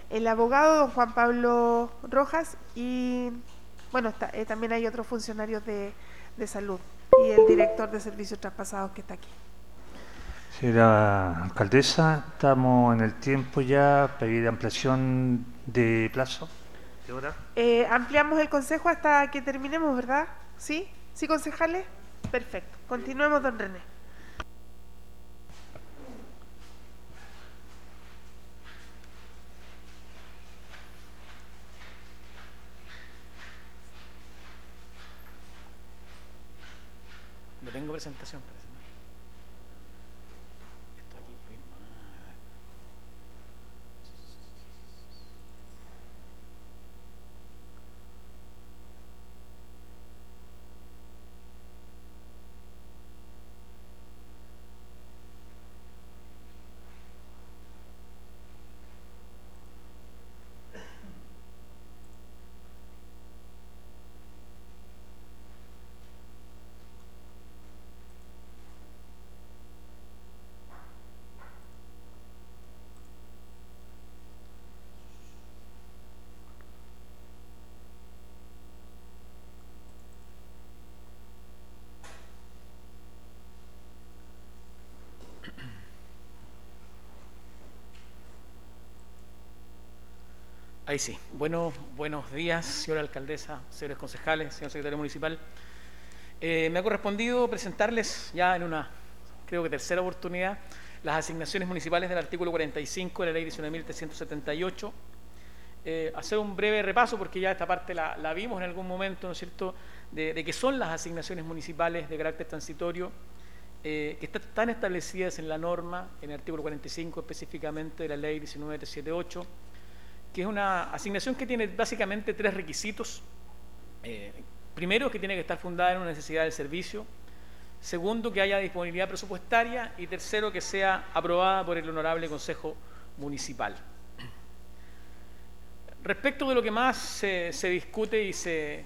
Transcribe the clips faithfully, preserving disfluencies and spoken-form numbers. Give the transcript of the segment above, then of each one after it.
el abogado don Juan Pablo Rojas y, bueno, está, eh, también hay otros funcionarios de, de salud y el director de servicios traspasados que está aquí. Señora alcaldesa, estamos en el tiempo ya, pedir ampliación de plazo, de hora. Eh, ampliamos el consejo hasta que terminemos, ¿verdad? ¿Sí? ¿Sí, concejales? Perfecto. Continuemos, don René. No tengo presentación, parece, ¿no? Esto aquí mismo. Ahí sí. Bueno, buenos días, señora alcaldesa, señores concejales, señor secretario municipal. Eh, me ha correspondido presentarles ya en una, creo que tercera oportunidad, las asignaciones municipales del artículo cuarenta y cinco de la ley diecinueve mil trescientos setenta y ocho. Eh, hacer un breve repaso, porque ya esta parte la, la vimos en algún momento, ¿no es cierto?, de, de qué son las asignaciones municipales de carácter transitorio, eh, que está, están establecidas en la norma, en el artículo cuarenta y cinco específicamente de la ley diecinueve mil trescientos setenta y ocho, que es una asignación que tiene básicamente tres requisitos. Eh, primero, que tiene que estar fundada en una necesidad del servicio. Segundo, que haya disponibilidad presupuestaria. Y tercero, que sea aprobada por el Honorable Consejo Municipal. Respecto de lo que más se, se discute y se,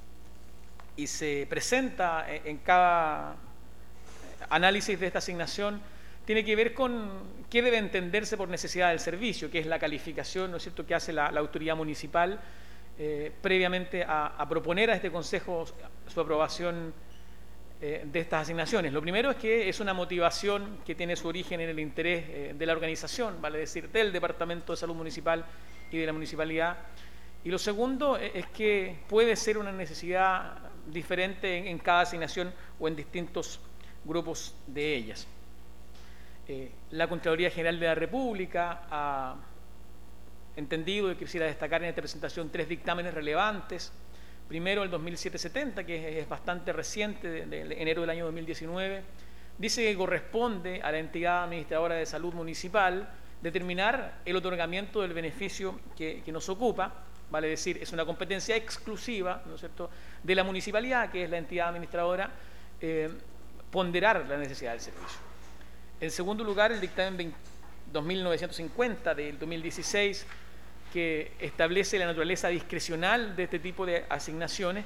y se presenta en, en cada análisis de esta asignación, tiene que ver con qué debe entenderse por necesidad del servicio, que es la calificación, ¿no es cierto?, que hace la, la autoridad municipal eh, previamente a, a proponer a este Consejo su aprobación eh, de estas asignaciones. Lo primero es que es una motivación que tiene su origen en el interés eh, de la organización, vale decir, del Departamento de Salud Municipal y de la Municipalidad. Y lo segundo es que puede ser una necesidad diferente en, en cada asignación o en distintos grupos de ellas. Eh, la Contraloría General de la República ha entendido, y quisiera destacar en esta presentación, tres dictámenes relevantes. Primero, el dos mil siete setenta, que es, es bastante reciente, de, de enero del año dos mil diecinueve, dice que corresponde a la entidad administradora de salud municipal determinar el otorgamiento del beneficio que, que nos ocupa, vale decir, es una competencia exclusiva, ¿no es cierto?, de la municipalidad, que es la entidad administradora, eh, ponderar la necesidad del servicio. En segundo lugar, el dictamen dos mil novecientos cincuenta del dos mil dieciséis, que establece la naturaleza discrecional de este tipo de asignaciones,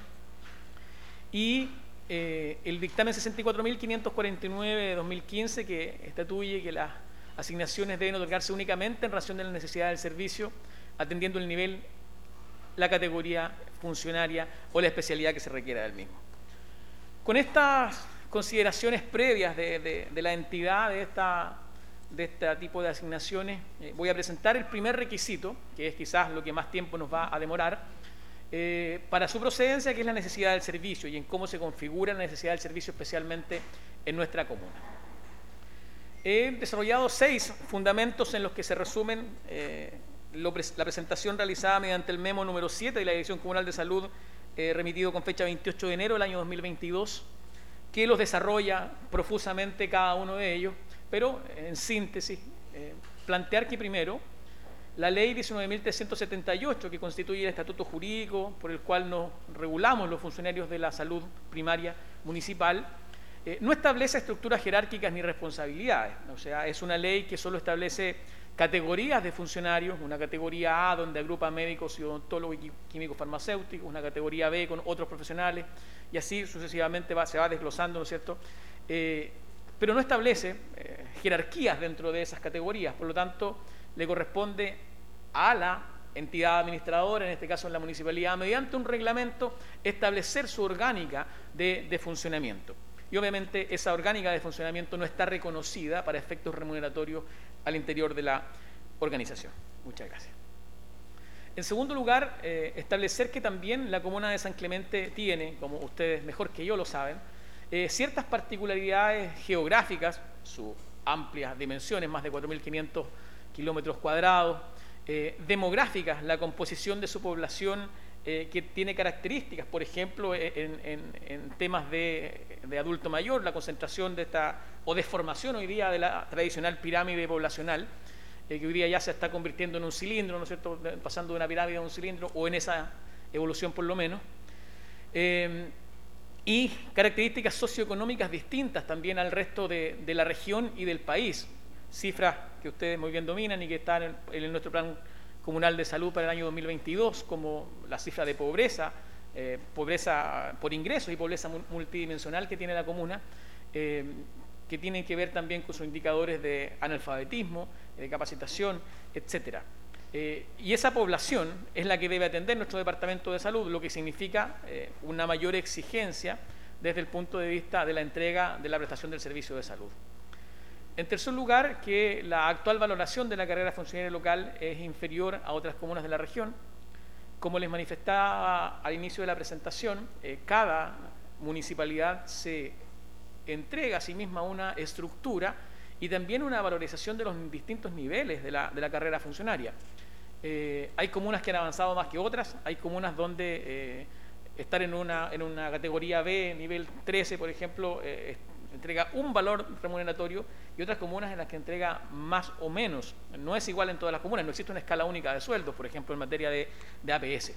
y eh, el dictamen sesenta y cuatro mil quinientos cuarenta y nueve de dos mil quince, que estatuye que las asignaciones deben otorgarse únicamente en razón de la necesidad del servicio, atendiendo el nivel, la categoría funcionaria o la especialidad que se requiera del mismo. Con estas consideraciones previas de, de, de la entidad de, esta, de este tipo de asignaciones, eh, voy a presentar el primer requisito, que es quizás lo que más tiempo nos va a demorar, eh, para su procedencia, que es la necesidad del servicio y en cómo se configura la necesidad del servicio, especialmente en nuestra comuna. He desarrollado seis fundamentos en los que se resumen eh, lo, la presentación realizada mediante el memo número siete de la Dirección Comunal de Salud, eh, remitido con fecha veintiocho de enero del año dos mil veintidós, que los desarrolla profusamente cada uno de ellos, pero en síntesis, eh, plantear que primero, la ley diecinueve mil trescientos setenta y ocho, que constituye el estatuto jurídico por el cual nos regulamos los funcionarios de la salud primaria municipal, eh, no establece estructuras jerárquicas ni responsabilidades. O sea, es una ley que solo establece categorías de funcionarios, una categoría A donde agrupa médicos y odontólogos y químicos farmacéuticos, una categoría B con otros profesionales, y así sucesivamente va, se va desglosando, ¿no es cierto?, eh, pero no establece eh, jerarquías dentro de esas categorías. Por lo tanto, le corresponde a la entidad administradora, en este caso en la municipalidad, mediante un reglamento, establecer su orgánica de, de funcionamiento. Y obviamente esa orgánica de funcionamiento no está reconocida para efectos remuneratorios al interior de la organización. Muchas gracias. En segundo lugar, eh, establecer que también la comuna de San Clemente tiene, como ustedes mejor que yo lo saben, eh, ciertas particularidades geográficas, sus amplias dimensiones, más de cuatro mil quinientos kilómetros cuadrados, eh, demográficas, la composición de su población, eh, que tiene características, por ejemplo, en, en, en temas de, de adulto mayor, la concentración de esta, o deformación hoy día de la tradicional pirámide poblacional, eh, que hoy día ya se está convirtiendo en un cilindro, ¿no es cierto?, pasando de una pirámide a un cilindro, o en esa evolución por lo menos. Eh, y características socioeconómicas distintas también al resto de, de la región y del país, cifras que ustedes muy bien dominan y que están en, en nuestro plan comunal de salud para el año dos mil veintidós, como la cifra de pobreza, eh, pobreza por ingresos y pobreza multidimensional que tiene la comuna, eh, que tienen que ver también con sus indicadores de analfabetismo, de capacitación, etcétera. Eh, y esa población es la que debe atender nuestro Departamento de Salud, lo que significa eh, una mayor exigencia desde el punto de vista de la entrega de la prestación del servicio de salud. En tercer lugar, que la actual valoración de la carrera funcionaria local es inferior a otras comunas de la región. Como les manifestaba al inicio de la presentación, eh, cada municipalidad se entrega a sí misma una estructura y también una valorización de los distintos niveles de la, de la carrera funcionaria. Eh, hay comunas que han avanzado más que otras, hay comunas donde eh, estar en una, en una categoría B, nivel trece, por ejemplo, eh, entrega un valor remuneratorio, y otras comunas en las que entrega más o menos. No es igual en todas las comunas, no existe una escala única de sueldos, por ejemplo, en materia de, de A P S.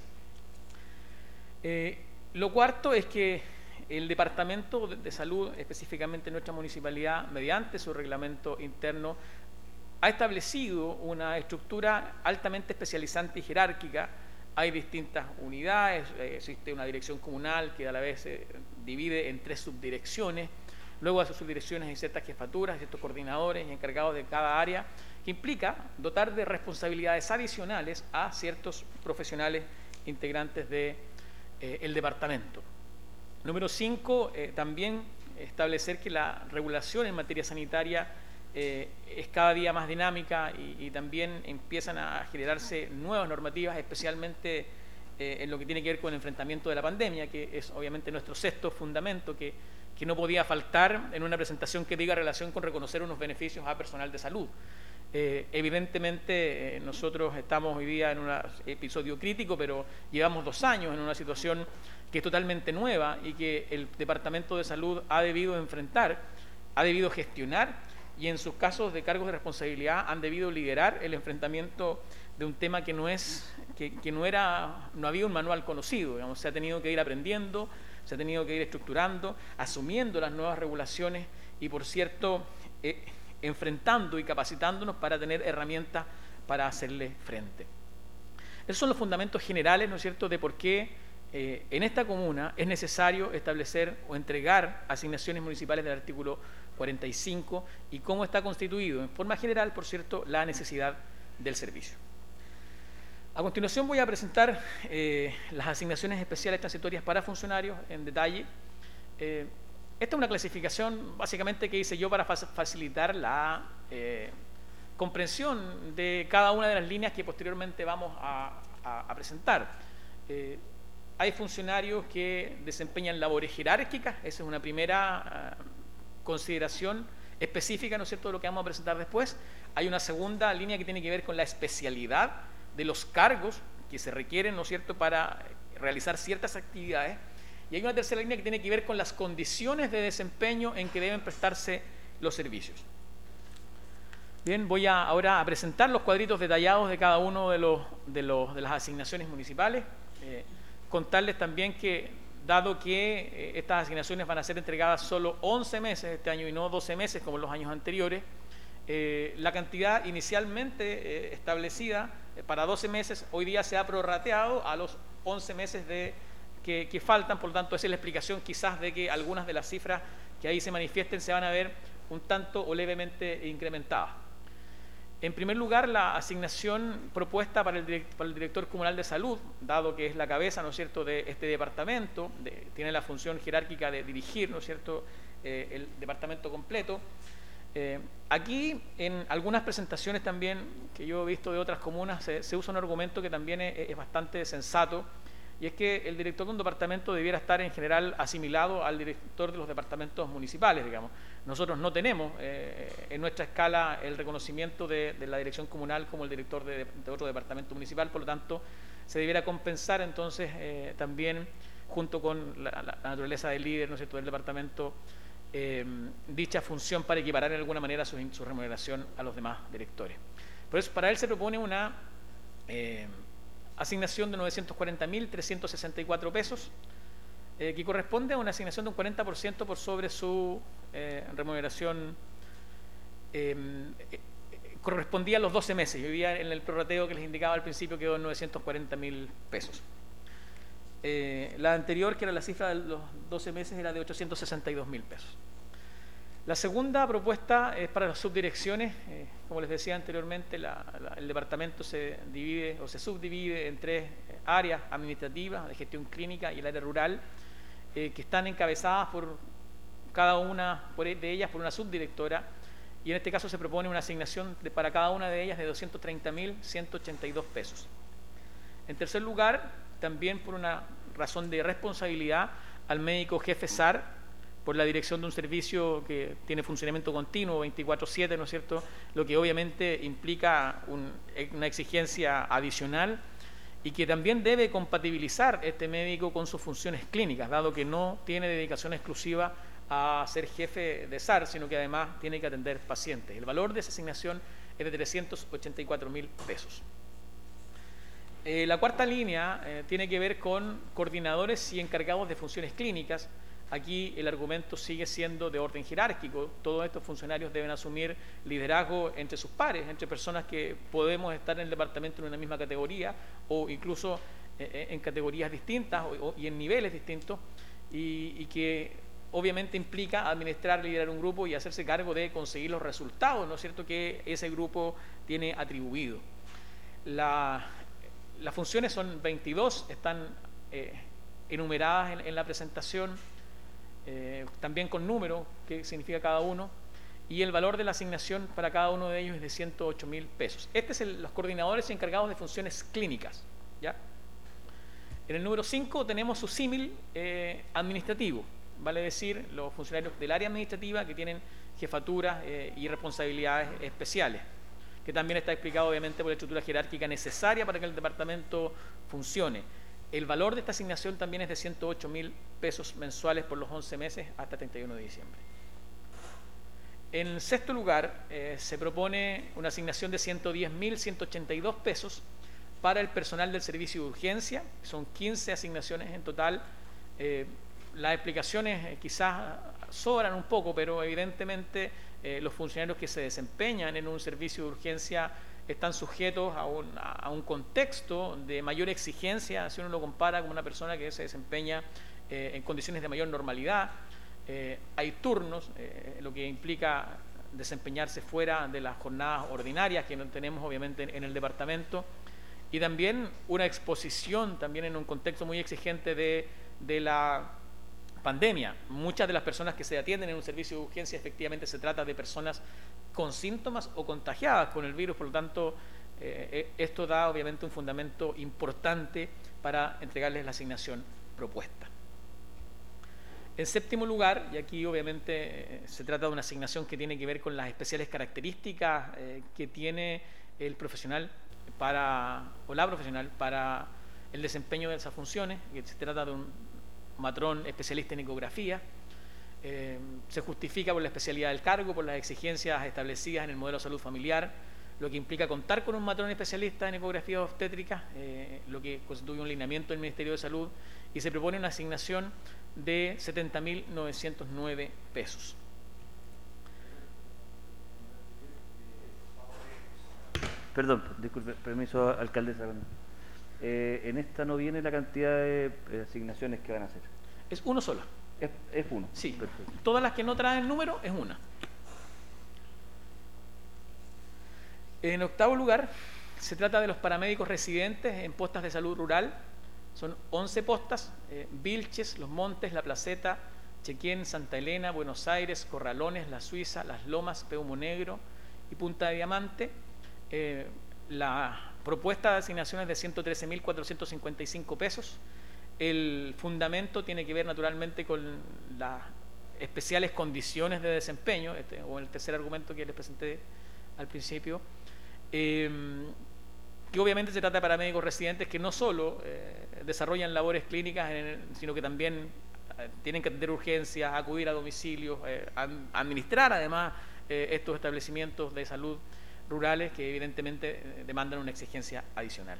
Eh, lo cuarto es que el Departamento de Salud, específicamente nuestra municipalidad, mediante su reglamento interno, ha establecido una estructura altamente especializante y jerárquica. Hay distintas unidades, eh, existe una dirección comunal que a la vez se divide en tres subdirecciones. Luego de esas subdirecciones hay ciertas jefaturas, ciertos coordinadores y encargados de cada área, que implica dotar de responsabilidades adicionales a ciertos profesionales integrantes del de, eh, departamento. Número cinco, eh, también establecer que la regulación en materia sanitaria eh, es cada día más dinámica y, y también empiezan a generarse nuevas normativas, especialmente eh, en lo que tiene que ver con el enfrentamiento de la pandemia, que es obviamente nuestro sexto fundamento, que que no podía faltar en una presentación que diga relación con reconocer unos beneficios a personal de salud. Eh, evidentemente eh, nosotros estamos hoy día en un episodio crítico, pero llevamos dos años en una situación que es totalmente nueva y que el Departamento de Salud ha debido enfrentar, ha debido gestionar, y en sus casos de cargos de responsabilidad han debido liderar el enfrentamiento de un tema que no es, que, que no era, no había un manual conocido, digamos, se ha tenido que ir aprendiendo, se ha tenido que ir estructurando, asumiendo las nuevas regulaciones y, por cierto, eh, enfrentando y capacitándonos para tener herramientas para hacerle frente. Esos son los fundamentos generales, ¿no es cierto?, de por qué eh, en esta comuna es necesario establecer o entregar asignaciones municipales del artículo cuarenta y cinco y cómo está constituido, en forma general, por cierto, la necesidad del servicio. A continuación voy a presentar eh, las asignaciones especiales transitorias para funcionarios en detalle. Eh, esta es una clasificación básicamente que hice yo para facilitar la eh, comprensión de cada una de las líneas que posteriormente vamos a, a, a presentar. Eh, hay funcionarios que desempeñan labores jerárquicas, esa es una primera uh, consideración específica, ¿no es cierto?, de lo que vamos a presentar después. Hay una segunda línea que tiene que ver con la especialidad de los cargos que se requieren, ¿no es cierto?, para realizar ciertas actividades. Y hay una tercera línea que tiene que ver con las condiciones de desempeño en que deben prestarse los servicios. Bien, voy a, ahora a presentar los cuadritos detallados de cada uno de, los, de, los, de las asignaciones municipales. Eh, contarles también que, dado que eh, estas asignaciones van a ser entregadas solo once meses este año y no doce meses como en los años anteriores, eh, la cantidad inicialmente eh, establecida eh, para doce meses hoy día se ha prorrateado a los once meses de, que, que faltan. Por lo tanto, esa es la explicación quizás de que algunas de las cifras que ahí se manifiesten se van a ver un tanto o levemente incrementadas. En primer lugar, la asignación propuesta para el, direct, para el director comunal de salud, dado que es la cabeza, ¿no es cierto?, de este departamento, de, tiene la función jerárquica de dirigir, ¿no es cierto?, eh, el departamento completo. Eh, aquí, en algunas presentaciones también que yo he visto de otras comunas, se, se usa un argumento que también es, es bastante sensato, y es que el director de un departamento debiera estar en general asimilado al director de los departamentos municipales, digamos. Nosotros no tenemos eh, en nuestra escala el reconocimiento de, de la dirección comunal como el director de, de otro departamento municipal, por lo tanto se debiera compensar entonces eh, también junto con la, la, la naturaleza del líder, ¿no es cierto?, del departamento, eh, dicha función para equiparar en alguna manera su, su remuneración a los demás directores. Por eso para él se propone una eh, asignación de novecientos cuarenta mil trescientos sesenta y cuatro pesos, eh, que corresponde a una asignación de un cuarenta por ciento por sobre su eh, remuneración, eh, eh, correspondía a los doce meses. Yo vivía en el prorrateo que les indicaba al principio, quedó en novecientos cuarenta mil pesos. Eh, la anterior, que era la cifra de los doce meses, era de ochocientos sesenta y dos mil pesos. La segunda propuesta es para las subdirecciones. Eh, como les decía anteriormente, la, la, el departamento se divide o se subdivide en tres áreas administrativas, de gestión clínica y el área rural, eh, que están encabezadas por cada una por, de ellas por una subdirectora, y en este caso se propone una asignación de, para cada una de ellas de doscientos treinta mil ciento ochenta y dos pesos. En tercer lugar, también por una razón de responsabilidad, al médico jefe S A R, por la dirección de un servicio que tiene funcionamiento continuo veinticuatro siete, ¿no es cierto?, lo que obviamente implica un, una exigencia adicional, y que también debe compatibilizar este médico con sus funciones clínicas, dado que no tiene dedicación exclusiva a ser jefe de S A R, sino que además tiene que atender pacientes. El valor de esa asignación es de trescientos ochenta y cuatro mil pesos. Eh, la cuarta línea eh, tiene que ver con coordinadores y encargados de funciones clínicas. Aquí el argumento sigue siendo de orden jerárquico. Todos estos funcionarios deben asumir liderazgo entre sus pares, entre personas que podemos estar en el departamento en una misma categoría o incluso eh, en categorías distintas o, o, y en niveles distintos, y, y que obviamente implica administrar, liderar un grupo y hacerse cargo de conseguir los resultados, ¿no es cierto?, que ese grupo tiene atribuido. La, las funciones son veintidós, están eh, enumeradas en, en la presentación, eh, también con número, que significa cada uno, y el valor de la asignación para cada uno de ellos es de ciento ocho mil pesos. Este es el, los coordinadores encargados de funciones clínicas, ¿ya? En el número cinco tenemos su símil eh, administrativo, vale decir, los funcionarios del área administrativa que tienen jefaturas eh, y responsabilidades especiales, que también está explicado obviamente por la estructura jerárquica necesaria para que el departamento funcione. El valor de esta asignación también es de ciento ocho mil pesos mensuales por los once meses hasta treinta y uno de diciembre. En sexto lugar, eh, se propone una asignación de ciento diez mil ciento ochenta y dos pesos para el personal del servicio de urgencia. Son quince asignaciones en total. Eh, las explicaciones eh, quizás sobran un poco, pero evidentemente eh, los funcionarios que se desempeñan en un servicio de urgencia están sujetos a un, a un contexto de mayor exigencia si uno lo compara con una persona que se desempeña eh, en condiciones de mayor normalidad. Eh, hay turnos, eh, lo que implica desempeñarse fuera de las jornadas ordinarias que no tenemos obviamente en, en el departamento, y también una exposición también en un contexto muy exigente de, de la pandemia. Muchas de las personas que se atienden en un servicio de urgencia efectivamente se trata de personas con síntomas o contagiadas con el virus, por lo tanto eh, esto da obviamente un fundamento importante para entregarles la asignación propuesta. En séptimo lugar, y aquí obviamente eh, se trata de una asignación que tiene que ver con las especiales características eh, que tiene el profesional para, o la profesional para el desempeño de esas funciones, que se trata de un matrón especialista en ecografía. Eh, se justifica por la especialidad del cargo, por las exigencias establecidas en el modelo de salud familiar, lo que implica contar con un matrón especialista en ecografía obstétrica, eh, lo que constituye un lineamiento del Ministerio de Salud, y se propone una asignación de setenta mil novecientos nueve pesos. Perdón, disculpe, permiso, alcaldesa. Eh, en esta no viene la cantidad de eh, asignaciones que van a hacer. Es uno solo. Es, es uno. Sí, perfecto. Todas las que no traen número es una. En octavo lugar, se trata de los paramédicos residentes en postas de salud rural. Son once postas, eh, Vilches, Los Montes, La Placeta, Chequén, Santa Elena, Buenos Aires, Corralones, La Suiza, Las Lomas, Peumo Negro y Punta de Diamante. Eh, la propuesta de asignación es de ciento trece mil cuatrocientos cincuenta y cinco pesos. El fundamento tiene que ver naturalmente con las especiales condiciones de desempeño, este, o el tercer argumento que les presenté al principio, eh, que obviamente se trata de paramédicos residentes que no solo eh, desarrollan labores clínicas, en el, sino que también eh, tienen que atender urgencias, acudir a domicilios, eh, administrar además eh, estos establecimientos de salud rurales que evidentemente eh, demandan una exigencia adicional.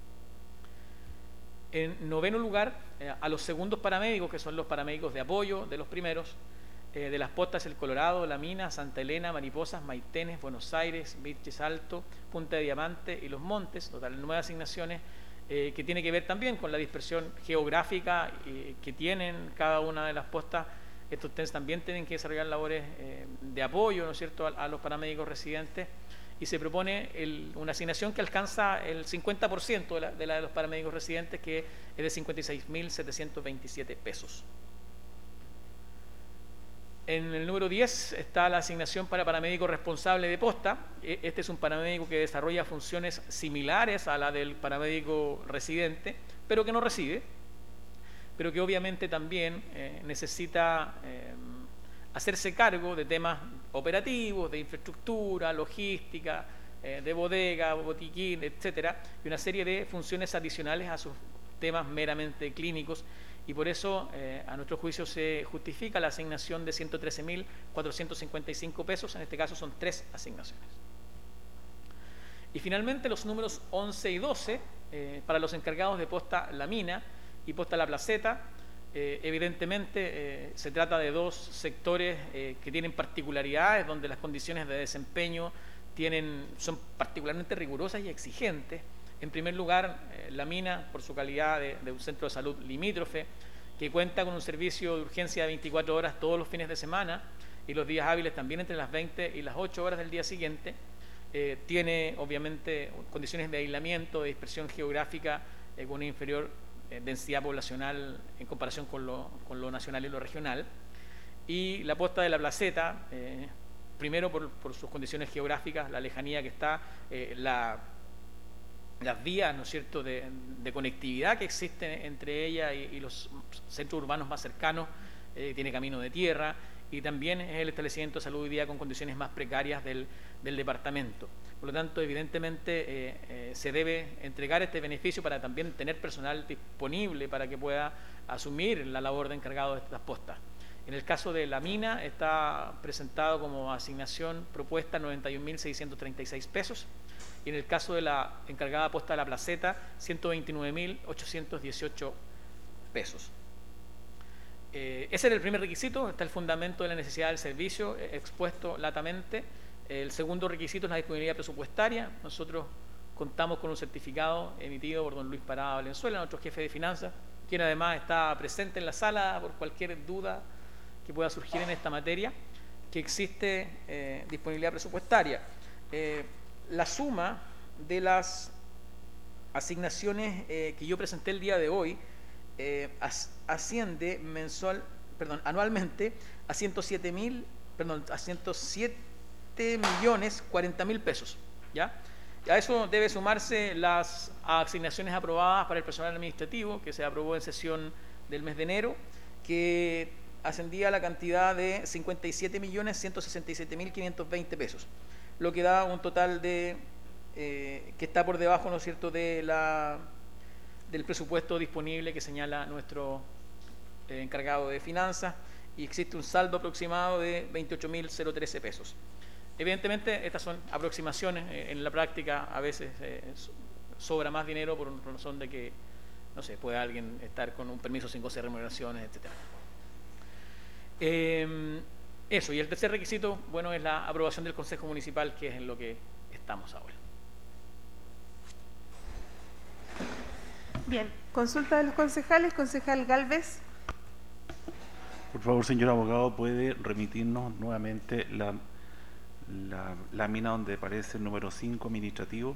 En noveno lugar, eh, a los segundos paramédicos, que son los paramédicos de apoyo de los primeros, eh, de las postas El Colorado, La Mina, Santa Elena, Mariposas, Maitenes, Buenos Aires, Vilches Alto, Punta de Diamante y Los Montes, total nueve asignaciones, eh, que tiene que ver también con la dispersión geográfica eh, que tienen cada una de las postas. Estos T E N S también tienen que desarrollar labores eh, de apoyo, ¿no es cierto?, a, a los paramédicos residentes, y se propone el, una asignación que alcanza el cincuenta por ciento de la, de la de los paramédicos residentes, que es de cincuenta y seis mil setecientos veintisiete pesos. En el número diez está la asignación para paramédico responsable de posta. Este es un paramédico que desarrolla funciones similares a la del paramédico residente, pero que no recibe, pero que obviamente también eh, necesita eh, hacerse cargo de temas operativos, de infraestructura, logística, eh, de bodega, botiquín, etcétera, y una serie de funciones adicionales a sus temas meramente clínicos, y por eso eh, a nuestro juicio se justifica la asignación de ciento trece mil cuatrocientos cincuenta y cinco pesos. En este caso son tres asignaciones. Y finalmente los números once y doce eh, para los encargados de posta La Mina y posta La Placeta. Eh, evidentemente eh, se trata de dos sectores eh, que tienen particularidades, donde las condiciones de desempeño tienen, son particularmente rigurosas y exigentes. En primer lugar, eh, La Mina, por su calidad de, de un centro de salud limítrofe, que cuenta con un servicio de urgencia de veinticuatro horas todos los fines de semana y los días hábiles también entre las veinte y las ocho horas del día siguiente. Eh, tiene obviamente condiciones de aislamiento, de dispersión geográfica eh, con una inferior densidad poblacional en comparación con lo, con lo nacional y lo regional. Y la posta de La Placeta, eh, primero por, por sus condiciones geográficas, la lejanía que está, eh, la, las vías, ¿no es cierto?, de, de conectividad que existen entre ella y, y los centros urbanos más cercanos, eh, tiene camino de tierra, y también es el establecimiento de salud hoy día con condiciones más precarias del, del departamento. Por lo tanto, evidentemente eh, eh, se debe entregar este beneficio para también tener personal disponible para que pueda asumir la labor de encargado de estas postas. En el caso de La Mina está presentado como asignación propuesta noventa y un mil seiscientos treinta y seis pesos, y en el caso de la encargada posta de La Placeta ciento veintinueve mil ochocientos dieciocho pesos. Eh, ese era el primer requisito, está el fundamento de la necesidad del servicio eh, expuesto latamente. El segundo requisito es la disponibilidad presupuestaria. Nosotros contamos con un certificado emitido por don Luis Parada Valenzuela, nuestro jefe de finanzas, quien además está presente en la sala por cualquier duda que pueda surgir en esta materia, que existe eh, disponibilidad presupuestaria. Eh, la suma de las asignaciones eh, que yo presenté el día de hoy eh, asciende mensual, perdón, anualmente a ciento siete mil, perdón, a ciento siete millones cuarenta mil pesos, ¿ya? Y a eso debe sumarse las asignaciones aprobadas para el personal administrativo, que se aprobó en sesión del mes de enero, que ascendía a la cantidad de cincuenta y siete millones ciento sesenta y siete mil quinientos veinte pesos, lo que da un total de eh, que está por debajo, ¿no es cierto?, de la del presupuesto disponible que señala nuestro eh, encargado de finanzas, y existe un saldo aproximado de veintiocho mil trece pesos. Evidentemente estas son aproximaciones, eh, en la práctica a veces eh, sobra más dinero por una razón de que, no sé, puede alguien estar con un permiso sin goce de remuneraciones, etcétera. Eh, eso, y el tercer requisito, bueno, es la aprobación del Consejo Municipal, que es en lo que estamos ahora. Bien, consulta de los concejales. Concejal Gálvez. Por favor, señor abogado, ¿puede remitirnos nuevamente la la lámina donde aparece el número cinco administrativo.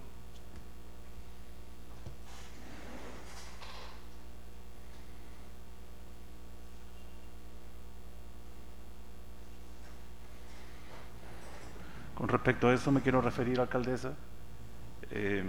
Con respecto a eso me quiero referir, alcaldesa. Eh,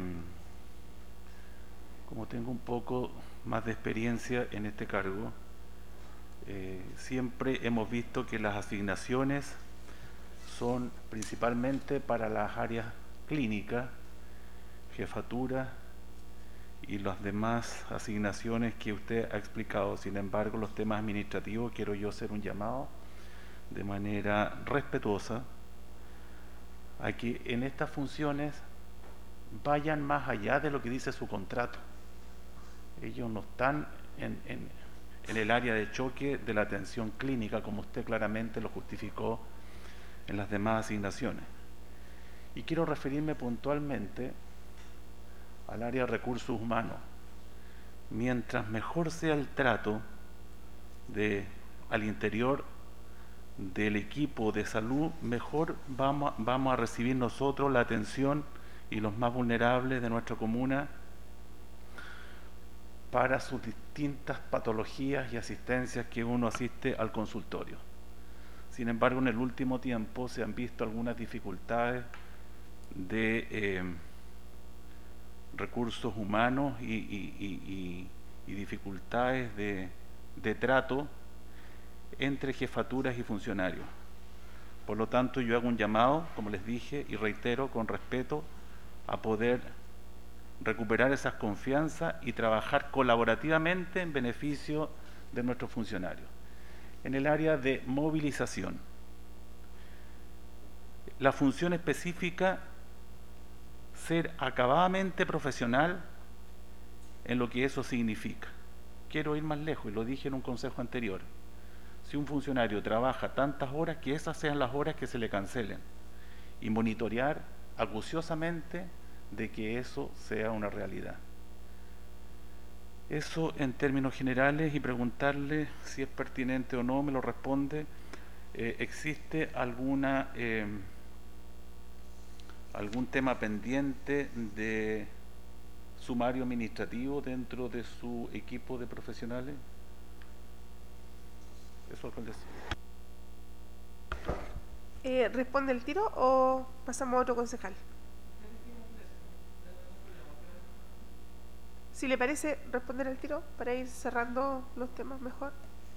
como tengo un poco más de experiencia en este cargo, eh, siempre hemos visto que las asignaciones son principalmente para las áreas clínicas, jefatura y las demás asignaciones que usted ha explicado. Sin embargo, los temas administrativos quiero yo hacer un llamado de manera respetuosa a que en estas funciones vayan más allá de lo que dice su contrato. Ellos no están en, en, en el área de choque de la atención clínica, como usted claramente lo justificó en las demás asignaciones. Y quiero referirme puntualmente al área de recursos humanos. Mientras mejor sea el trato de, al interior del equipo de salud, mejor vamos, vamos a recibir nosotros la atención y los más vulnerables de nuestra comuna para sus distintas patologías y asistencias que uno asiste al consultorio. Sin embargo, en el último tiempo se han visto algunas dificultades de eh, recursos humanos y, y, y, y dificultades de, de trato entre jefaturas y funcionarios. Por lo tanto, yo hago un llamado, como les dije, y reitero con respeto, a poder recuperar esas confianzas y trabajar colaborativamente en beneficio de nuestros funcionarios. En el área de movilización, la función específica, ser acabadamente profesional en lo que eso significa. Quiero ir más lejos, y lo dije en un consejo anterior. Si un funcionario trabaja tantas horas, que esas sean las horas que se le cancelen, y monitorear acuciosamente de que eso sea una realidad. Eso en términos generales, y preguntarle si es pertinente o no, me lo responde. Eh, ¿Existe alguna eh, algún tema pendiente de sumario administrativo dentro de su equipo de profesionales? Eso, alcaldesa. Eh, ¿Responde el tiro o pasamos a otro concejal? Si le parece, responder al tiro para ir cerrando los temas mejor.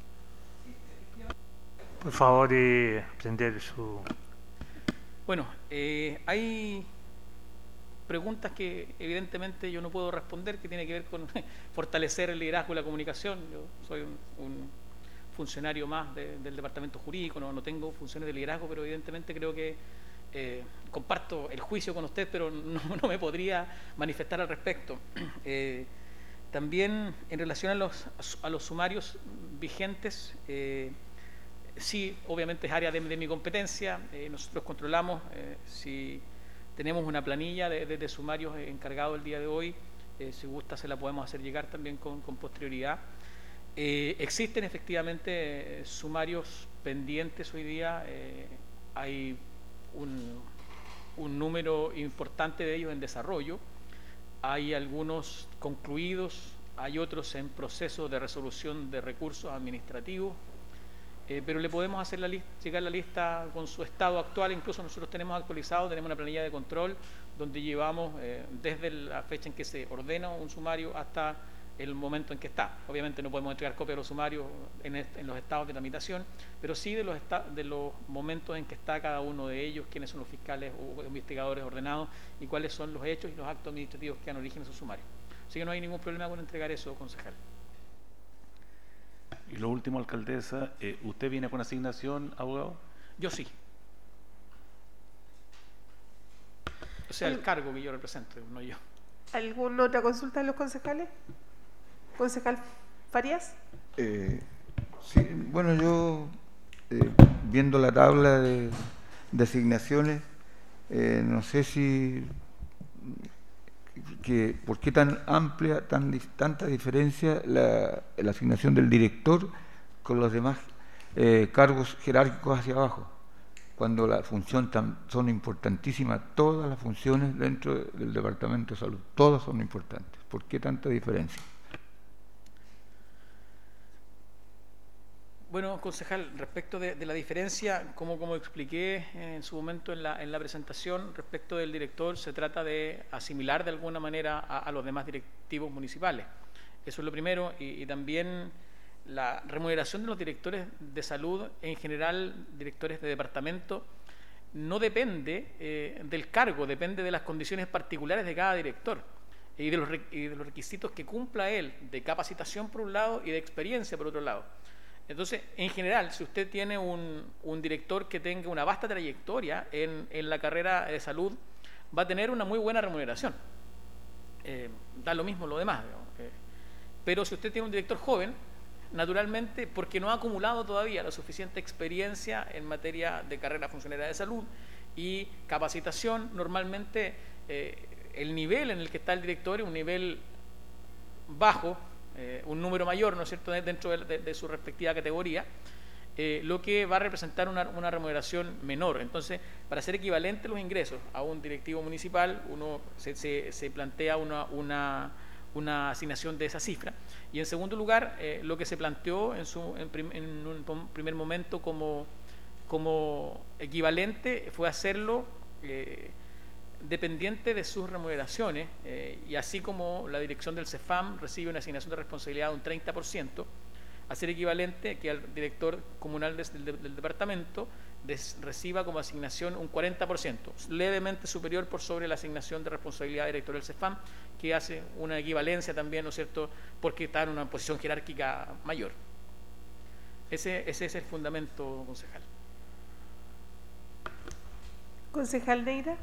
Por favor, eh, prender su... Bueno, eh, hay preguntas que evidentemente yo no puedo responder, que tiene que ver con fortalecer el liderazgo y la comunicación. Yo soy un, un funcionario más de, del departamento jurídico, no, no tengo funciones de liderazgo, pero evidentemente creo que eh, comparto el juicio con usted, pero no, no me podría manifestar al respecto. Eh, también en relación a los, a los sumarios vigentes, eh, sí, obviamente es área de, de mi competencia. Eh, nosotros controlamos eh, si tenemos una planilla de, de, de sumarios encargados el día de hoy. Eh, si gusta, se la podemos hacer llegar también con, con posterioridad. Eh, existen efectivamente eh, sumarios pendientes hoy día. Eh, hay un, un número importante de ellos en desarrollo. Hay algunos concluidos, hay otros en proceso de resolución de recursos administrativos. Eh, pero le podemos hacer la lista, llegar la lista con su estado actual. Incluso nosotros tenemos actualizado, tenemos una planilla de control donde llevamos eh, desde la fecha en que se ordena un sumario hasta el momento en que está. Obviamente no podemos entregar copia de los sumarios en, en los estados de tramitación, pero sí de los, de los momentos en que está cada uno de ellos, quiénes son los fiscales o investigadores ordenados y cuáles son los hechos y los actos administrativos que dan origen a esos sumarios. Así que no hay ningún problema con entregar eso, concejal. Y lo último, alcaldesa, eh, ¿usted viene con asignación, abogado? Yo sí. O sea, el cargo que yo represento, no yo. ¿Alguna otra consulta de los concejales? ¿Concejal Farías? Eh, sí, bueno, yo, eh, viendo la tabla de, de asignaciones, eh, no sé si... Que, ¿por qué tan amplia, tan tanta diferencia la, la asignación del director con los demás eh, cargos jerárquicos hacia abajo? cuando la función tan, son importantísimas, todas las funciones dentro del Departamento de Salud, todas son importantes. ¿Por qué tanta diferencia? Bueno, concejal, respecto de, de la diferencia, como, como expliqué en su momento en la, en la presentación, respecto del director, se trata de asimilar de alguna manera a, a los demás directivos municipales. Eso es lo primero, y, y también la remuneración de los directores de salud, en general directores de departamento, no depende eh, del cargo, depende de las condiciones particulares de cada director y de, los, y de los requisitos que cumpla él, de capacitación por un lado y de experiencia por otro lado. Entonces, en general, si usted tiene un, un director que tenga una vasta trayectoria en, en la carrera de salud, va a tener una muy buena remuneración. Eh, da lo mismo lo demás, digamos. Eh, pero si usted tiene un director joven, naturalmente, porque no ha acumulado todavía la suficiente experiencia en materia de carrera funcionaria de salud y capacitación, normalmente eh, el nivel en el que está el director es un nivel bajo, Eh, un número mayor, ¿no es cierto?, dentro de, de, de su respectiva categoría, eh, lo que va a representar una, una remuneración menor. Entonces, para hacer equivalentes los ingresos a un directivo municipal, uno se, se, se plantea una, una, una asignación de esa cifra. Y en segundo lugar, eh, lo que se planteó en, su, en, prim, en un primer momento como, como equivalente fue hacerlo eh, dependiente de sus remuneraciones, eh, y así como la dirección del CEFAM recibe una asignación de responsabilidad de un treinta por ciento, hacer equivalente que al director comunal de, del, del departamento des, reciba como asignación un cuarenta por ciento, levemente superior por sobre la asignación de responsabilidad director del CEFAM, que hace una equivalencia también, ¿no es cierto?, porque está en una posición jerárquica mayor. Ese, ese es el fundamento, concejal. Concejal Neira.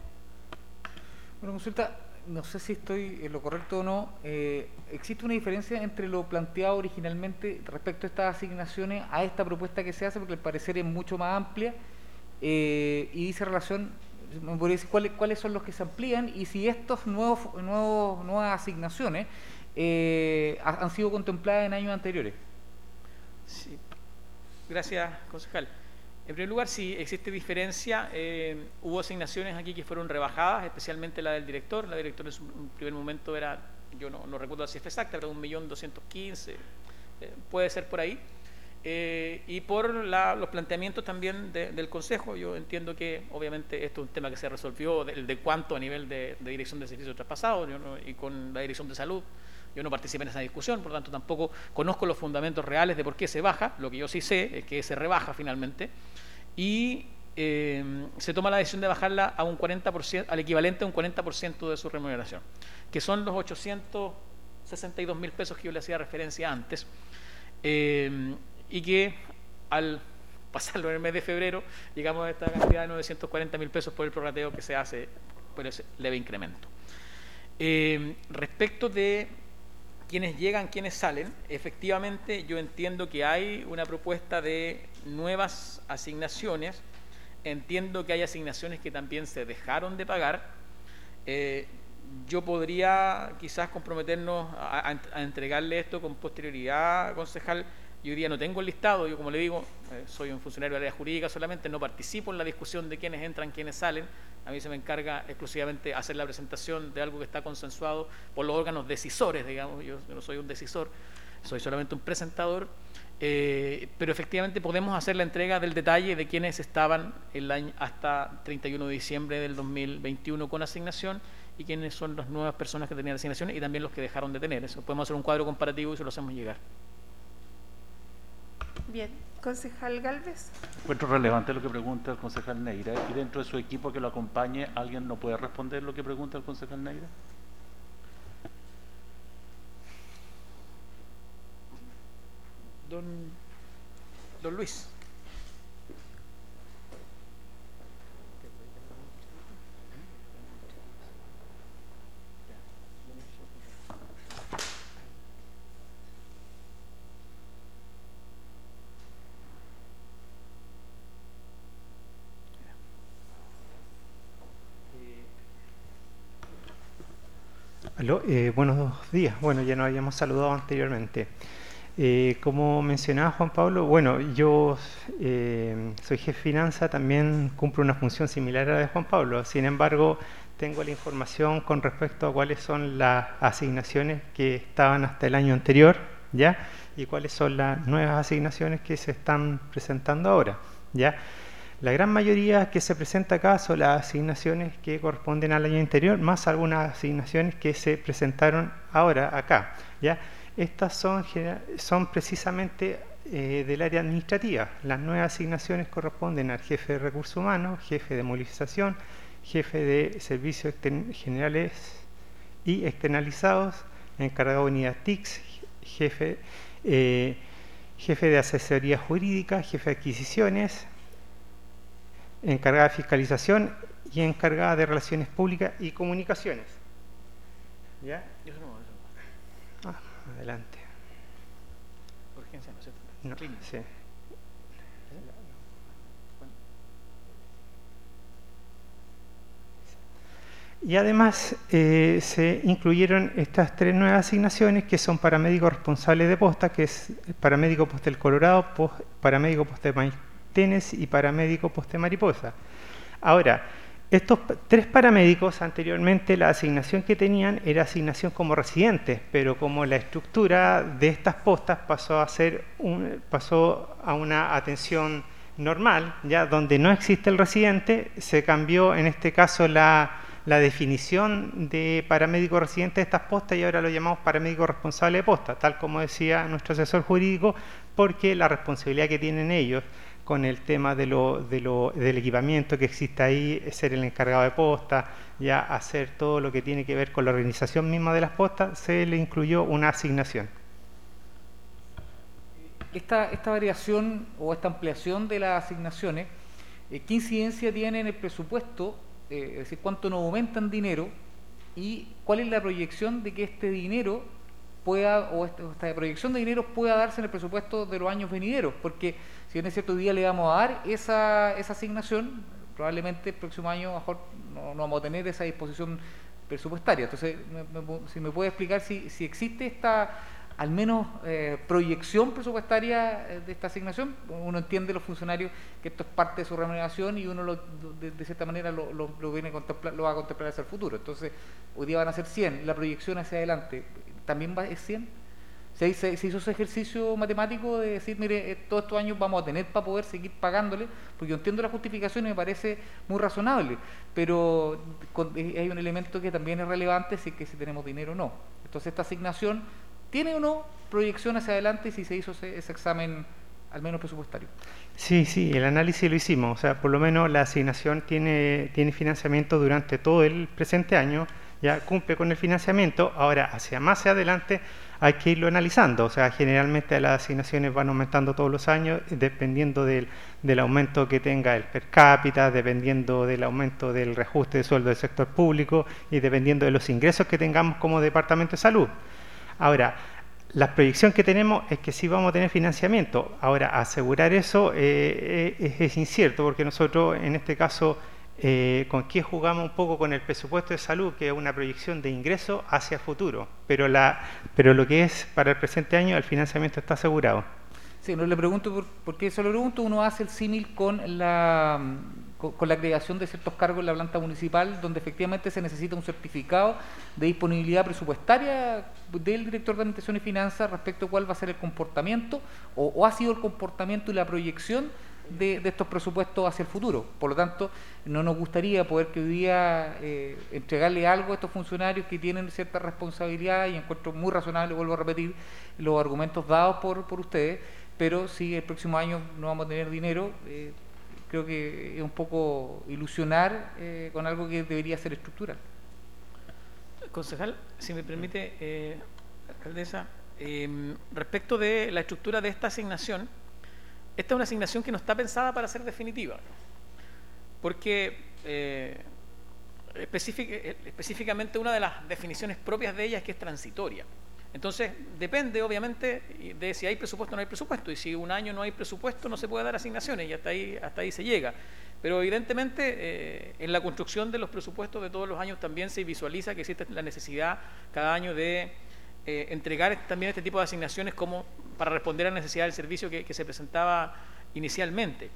Bueno, consulta, no sé si estoy en lo correcto o no. Eh, ¿Existe una diferencia entre lo planteado originalmente respecto a estas asignaciones a esta propuesta que se hace? Porque al parecer es mucho más amplia eh, y dice relación, ¿me podría decir cuáles, cuáles son los que se amplían y si estos nuevos, nuevos nuevas asignaciones eh, han sido contempladas en años anteriores? Sí. Gracias, concejal. En primer lugar, sí existe diferencia. Eh, hubo asignaciones aquí que fueron rebajadas, especialmente la del director. La director en su primer momento era, yo no, no recuerdo la cifra exacta, pero un millón doscientos quince, eh, puede ser por ahí. Eh, y por la, los planteamientos también de, del Consejo, yo entiendo que obviamente esto es un tema que se resolvió de, de cuánto a nivel de, de dirección de servicios traspasados, yo no, y con la dirección de salud. Yo no participé en esa discusión, por lo tanto tampoco conozco los fundamentos reales de por qué se baja. Lo que yo sí sé es que se rebaja finalmente y eh, se toma la decisión de bajarla a un cuarenta por ciento, al equivalente a un cuarenta por ciento de su remuneración, que son los ochocientos sesenta y dos mil pesos que yo le hacía referencia antes, eh, y que al pasarlo en el mes de febrero llegamos a esta cantidad de novecientos cuarenta mil pesos por el prorrateo que se hace por ese leve incremento. Eh, respecto de quienes llegan, quienes salen, efectivamente yo entiendo que hay una propuesta de nuevas asignaciones, entiendo que hay asignaciones que también se dejaron de pagar. Eh, yo podría quizás comprometernos a, a, a entregarle esto con posterioridad, concejal. Yo hoy día no tengo el listado, yo como le digo, eh, soy un funcionario de área jurídica solamente, no participo en la discusión de quiénes entran, quiénes salen. A mí se me encarga exclusivamente hacer la presentación de algo que está consensuado por los órganos decisores, digamos. Yo, yo no soy un decisor, soy solamente un presentador, eh, pero efectivamente podemos hacer la entrega del detalle de quienes estaban el año, hasta treinta y uno de diciembre del dos mil veintiuno con asignación y quiénes son las nuevas personas que tenían asignaciones y también los que dejaron de tener. Eso podemos hacer un cuadro comparativo y se lo hacemos llegar. Bien, concejal Gálvez. Encuentro relevante lo que pregunta el concejal Neira, y dentro de su equipo que lo acompañe, ¿alguien no puede responder lo que pregunta el concejal Neira? Don, don Luis. Aló, eh, buenos días. Bueno, ya nos habíamos saludado anteriormente. Eh, como mencionaba Juan Pablo, bueno, yo eh, soy jefe de finanzas, también cumplo una función similar a la de Juan Pablo. Sin embargo, tengo la información con respecto a cuáles son las asignaciones que estaban hasta el año anterior, ¿ya? Y cuáles son las nuevas asignaciones que se están presentando ahora, ¿ya? La gran mayoría que se presenta acá son las asignaciones que corresponden al año anterior, más algunas asignaciones que se presentaron ahora acá, ¿ya? Estas son, son precisamente eh, del área administrativa. Las nuevas asignaciones corresponden al jefe de recursos humanos, jefe de movilización, jefe de servicios generales y externalizados, encargado de unidad T I C S, jefe, eh, jefe de asesoría jurídica, jefe de adquisiciones, encargada de fiscalización y encargada de relaciones públicas y comunicaciones. ¿Ya? Ah, adelante. Urgencia, ¿no es cierto? No, Clínica. sí. Y además eh, se incluyeron estas tres nuevas asignaciones que son paramédico responsable de posta, que es paramédico poste del Colorado, post, paramédico poste Maitenes y paramédico poste Mariposa. Ahora, estos tres paramédicos anteriormente la asignación que tenían era asignación como residentes, pero como la estructura de estas postas pasó a ser un, pasó a una atención normal, ya donde no existe el residente, se cambió en este caso la, la definición de paramédico residente de estas postas y ahora lo llamamos paramédico responsable de posta, tal como decía nuestro asesor jurídico, porque la responsabilidad que tienen ellos con el tema de lo, de lo, del equipamiento que existe ahí, ser el encargado de posta, ya hacer todo lo que tiene que ver con la organización misma de las postas, se le incluyó una asignación. Esta, esta variación o esta ampliación de las asignaciones, eh, ¿qué incidencia tiene en el presupuesto? Eh, es decir, ¿cuánto nos aumentan dinero? ¿Y cuál es la proyección de que este dinero pueda, o esta, esta proyección de dinero pueda darse en el presupuesto de los años venideros? Porque si en cierto día le vamos a dar esa, esa asignación, probablemente el próximo año mejor no, no vamos a tener esa disposición presupuestaria. Entonces, me, me, si me puede explicar si, si existe esta, al menos, eh, proyección presupuestaria de esta asignación. Uno entiende los funcionarios que esto es parte de su remuneración y uno lo, de, de cierta manera lo, lo, lo, viene a contemplar, lo va a contemplar hacia el futuro. Entonces, hoy día van a ser cien, la proyección hacia adelante, ¿también va, es cien? Se, se, se hizo ese ejercicio matemático de decir, mire, eh, todos estos años vamos a tener para poder seguir pagándole, porque yo entiendo la justificación y me parece muy razonable, pero con, eh, hay un elemento que también es relevante, si es que si tenemos dinero o no. Entonces, esta asignación tiene o no proyección hacia adelante si se hizo ese, ese examen, al menos presupuestario. Sí, sí, el análisis lo hicimos, o sea, por lo menos la asignación tiene, tiene financiamiento durante todo el presente año, ya cumple con el financiamiento. Ahora, hacia más hacia adelante hay que irlo analizando, o sea, generalmente las asignaciones van aumentando todos los años dependiendo del, del aumento que tenga el per cápita, dependiendo del aumento del reajuste de sueldo del sector público y dependiendo de los ingresos que tengamos como Departamento de Salud. Ahora, la proyección que tenemos es que sí vamos a tener financiamiento. Ahora, asegurar eso eh, es, es incierto, porque nosotros en este caso Eh, con qué jugamos un poco con el presupuesto de salud, que es una proyección de ingreso hacia futuro, pero la pero lo que es para el presente año, el financiamiento está asegurado. Sí, no le pregunto por, porque eso lo pregunto, uno hace el símil con la con, con la creación de ciertos cargos en la planta municipal, donde efectivamente se necesita un certificado de disponibilidad presupuestaria del director de Administración y Finanzas respecto a cuál va a ser el comportamiento, o, o ha sido el comportamiento y la proyección De, de estos presupuestos hacia el futuro. Por lo tanto, no nos gustaría poder que hoy día eh, entregarle algo a estos funcionarios que tienen cierta responsabilidad, y encuentro muy razonable, vuelvo a repetir, los argumentos dados por, por ustedes, pero si el próximo año no vamos a tener dinero, eh, creo que es un poco ilusionar eh, con algo que debería ser estructural. Concejal, si me permite, eh, alcaldesa, eh, respecto de la estructura de esta asignación, esta es una asignación que no está pensada para ser definitiva, porque eh, específic, específicamente una de las definiciones propias de ella es que es transitoria. Entonces, depende obviamente de si hay presupuesto o no hay presupuesto, y si un año no hay presupuesto no se puede dar asignaciones, y hasta ahí, hasta ahí se llega. Pero evidentemente eh, en la construcción de los presupuestos de todos los años también se visualiza que existe la necesidad cada año de eh, entregar también este tipo de asignaciones como para responder a la necesidad del servicio que, que se presentaba inicialmente.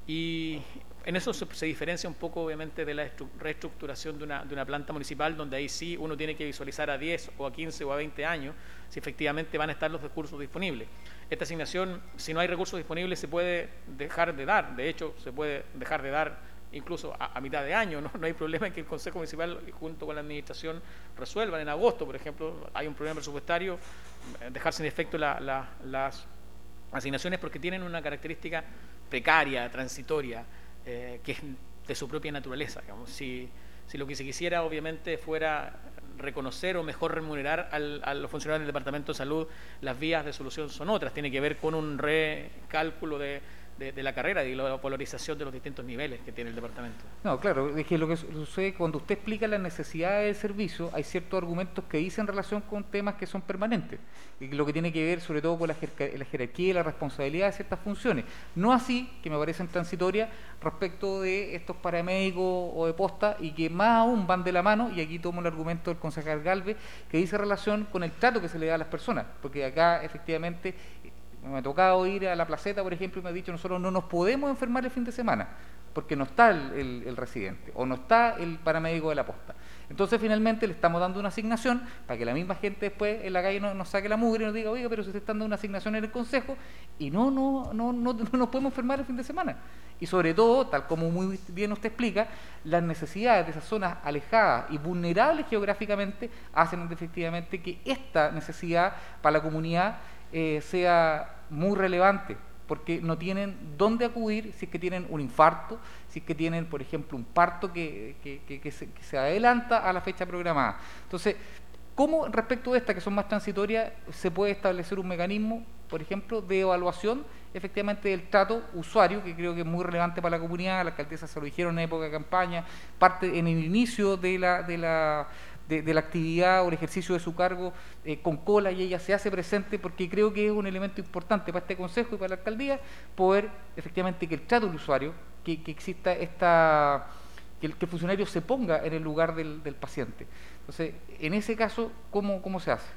Y en eso se, se diferencia un poco, obviamente, de la reestructuración de una, de una planta municipal, donde ahí sí uno tiene que visualizar a diez o a quince o a veinte años si efectivamente van a estar los recursos disponibles. Esta asignación, si no hay recursos disponibles, se puede dejar de dar. De hecho, se puede dejar de dar incluso a, a mitad de año. ¿no? No hay problema en que el Consejo Municipal, junto con la Administración, resuelvan. En agosto, por ejemplo, hay un problema presupuestario, dejar sin efecto la, la, las asignaciones porque tienen una característica precaria, transitoria, eh, que es de su propia naturaleza. Digamos. Si, si lo que se quisiera, obviamente, fuera reconocer o mejor remunerar al, a los funcionarios del Departamento de Salud, las vías de solución son otras. Tiene que ver con un recálculo de, de, de la carrera y la polarización de los distintos niveles que tiene el departamento. No, claro, es que lo que sucede cuando usted explica las necesidades del servicio, hay ciertos argumentos que dicen relación con temas que son permanentes, y lo que tiene que ver sobre todo con la, jer la jerarquía y la responsabilidad de ciertas funciones. No así, que me parecen transitorias, respecto de estos paramédicos o de posta, y que más aún van de la mano, y aquí tomo el argumento del concejal Galvez, que dice relación con el trato que se le da a las personas, porque acá efectivamente me ha tocado ir a la placeta, por ejemplo, y me ha dicho, nosotros no nos podemos enfermar el fin de semana, porque no está el, el, el residente, o no está el paramédico de la posta. Entonces, finalmente, le estamos dando una asignación para que la misma gente después en la calle nos no saque la mugre y nos diga, oiga, pero si usted está dando una asignación en el Consejo, y no, no, no, no, no nos podemos enfermar el fin de semana. Y sobre todo, tal como muy bien usted explica, las necesidades de esas zonas alejadas y vulnerables geográficamente hacen efectivamente que esta necesidad para la comunidad eh, sea muy relevante, porque no tienen dónde acudir si es que tienen un infarto, si es que tienen, por ejemplo, un parto que, que, que, que, se, que se adelanta a la fecha programada. Entonces, ¿cómo respecto de estas que son más transitorias se puede establecer un mecanismo, por ejemplo, de evaluación efectivamente del trato usuario, que creo que es muy relevante para la comunidad? La alcaldesa se lo dijeron en época de campaña, parte en el inicio de la, de la, de, de la actividad o el ejercicio de su cargo eh, con cola, y ella se hace presente, porque creo que es un elemento importante para este consejo y para la alcaldía poder efectivamente que el trato del usuario, que, que exista esta, que el, que el funcionario se ponga en el lugar del, del paciente. Entonces, en ese caso, ¿cómo, cómo se hace?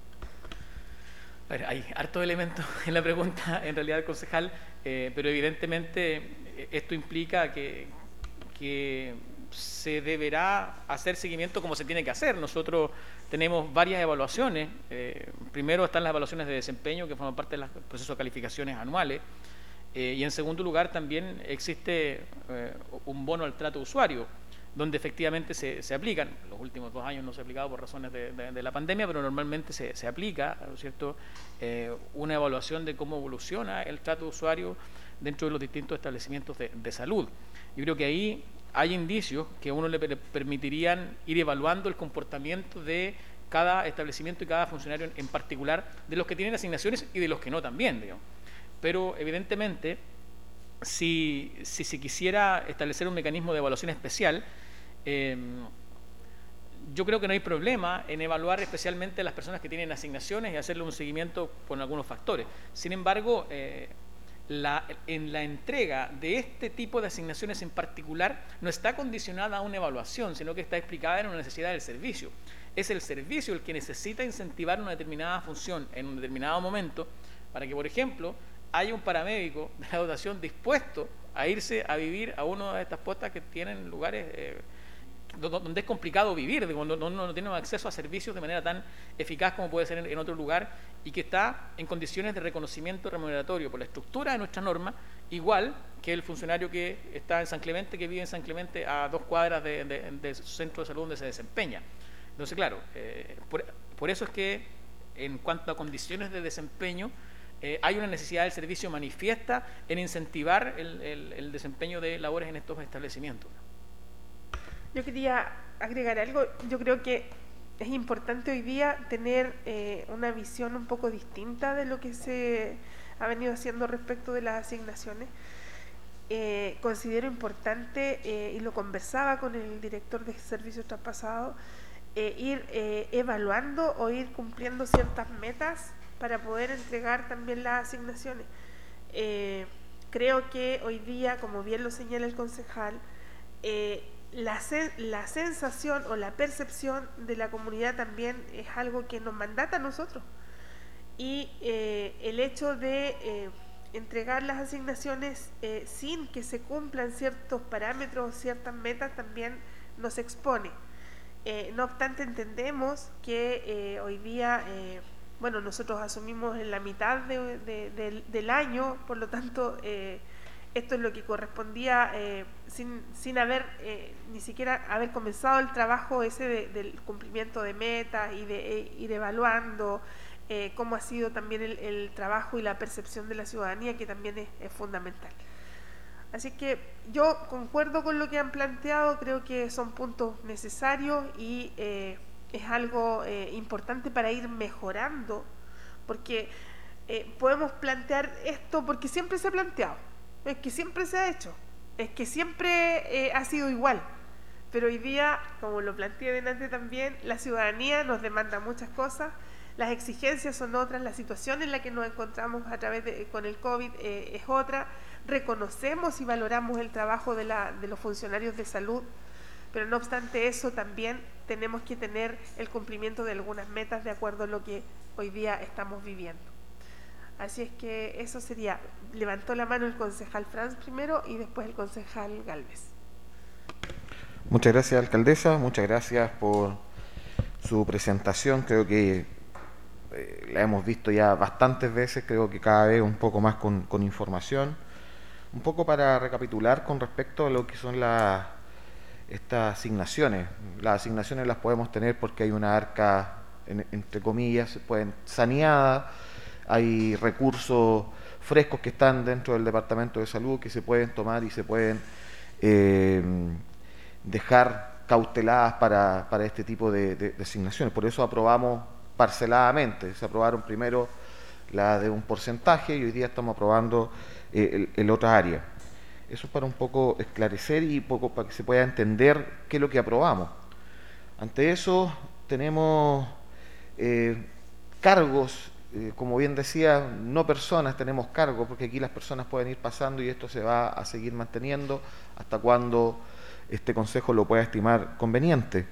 A ver, hay hartos elementos en la pregunta, en realidad, del concejal, eh, pero evidentemente esto implica que, que se deberá hacer seguimiento como se tiene que hacer. Nosotros tenemos varias evaluaciones. Eh, primero están las evaluaciones de desempeño, que forman parte del proceso de calificaciones anuales. Eh, y en segundo lugar también existe eh, un bono al trato usuario, donde efectivamente se, se aplican. Los últimos dos años no se ha aplicado por razones de, de, de la pandemia, pero normalmente se, se aplica, ¿no es cierto?, eh, una evaluación de cómo evoluciona el trato de usuario dentro de los distintos establecimientos de, de salud. Yo creo que ahí hay indicios que a uno le permitirían ir evaluando el comportamiento de cada establecimiento y cada funcionario en, en particular, de los que tienen asignaciones y de los que no también, digamos. Pero evidentemente, si, si se quisiera establecer un mecanismo de evaluación especial, eh, yo creo que no hay problema en evaluar especialmente a las personas que tienen asignaciones y hacerle un seguimiento con algunos factores. Sin embargo, eh, La, en la entrega de este tipo de asignaciones en particular no está condicionada a una evaluación, sino que está explicada en una necesidad del servicio. Es el servicio el que necesita incentivar una determinada función en un determinado momento para que, por ejemplo, haya un paramédico de la dotación dispuesto a irse a vivir a una de estas postas que tienen lugares eh, donde es complicado vivir, donde no, no, no tienen acceso a servicios de manera tan eficaz como puede ser en, en otro lugar, y que está en condiciones de reconocimiento remuneratorio por la estructura de nuestra norma, igual que el funcionario que está en San Clemente, que vive en San Clemente a dos cuadras del de, de su centro de salud donde se desempeña. Entonces, claro, eh, por, por eso es que en cuanto a condiciones de desempeño, eh, hay una necesidad del servicio manifiesta en incentivar el, el, el desempeño de labores en estos establecimientos. Yo quería agregar algo. Yo creo que es importante hoy día tener eh, una visión un poco distinta de lo que se ha venido haciendo respecto de las asignaciones. Eh, considero importante, eh, y lo conversaba con el director de servicios traspasados, eh, ir eh, evaluando o ir cumpliendo ciertas metas para poder entregar también las asignaciones. Eh, creo que hoy día, como bien lo señala el concejal, eh, La, sen la sensación o la percepción de la comunidad también es algo que nos mandata a nosotros, y eh, el hecho de eh, entregar las asignaciones eh, sin que se cumplan ciertos parámetros o ciertas metas también nos expone. Eh, no obstante, entendemos que eh, hoy día, eh, bueno, nosotros asumimos en la mitad de, de, de, del año, por lo tanto, eh, esto es lo que correspondía eh, sin, sin haber eh, ni siquiera haber comenzado el trabajo ese de, del cumplimiento de metas y de e, ir evaluando eh, cómo ha sido también el, el trabajo y la percepción de la ciudadanía, que también es, es fundamental. Así que yo concuerdo con lo que han planteado, creo que son puntos necesarios y eh, es algo eh, importante para ir mejorando, porque eh, podemos plantear esto porque siempre se ha planteado, es que siempre se ha hecho, es que siempre eh, ha sido igual, pero hoy día, como lo planteé delante también, la ciudadanía nos demanda muchas cosas, las exigencias son otras, la situación en la que nos encontramos a través de con el COVID eh, es otra. Reconocemos y valoramos el trabajo de, la, de los funcionarios de salud, pero no obstante eso también tenemos que tener el cumplimiento de algunas metas de acuerdo a lo que hoy día estamos viviendo. Así es que eso sería, levantó la mano el concejal Franz primero y después el concejal Gálvez. Muchas gracias, alcaldesa, muchas gracias por su presentación, creo que eh, la hemos visto ya bastantes veces, creo que cada vez un poco más con, con información. Un poco para recapitular con respecto a lo que son las estas asignaciones. Las asignaciones las podemos tener porque hay una arca, en, entre comillas, se pueden saneada, hay recursos frescos que están dentro del Departamento de Salud que se pueden tomar y se pueden eh, dejar cauteladas para, para este tipo de, de, de asignaciones. Por eso aprobamos parceladamente. Se aprobaron primero la de un porcentaje y hoy día estamos aprobando el, el otra área. Eso es para un poco esclarecer y poco para que se pueda entender qué es lo que aprobamos. Ante eso tenemos eh, cargos, eh, como bien decía, no personas, tenemos cargos, porque aquí las personas pueden ir pasando y esto se va a seguir manteniendo hasta cuando este Consejo lo pueda estimar conveniente.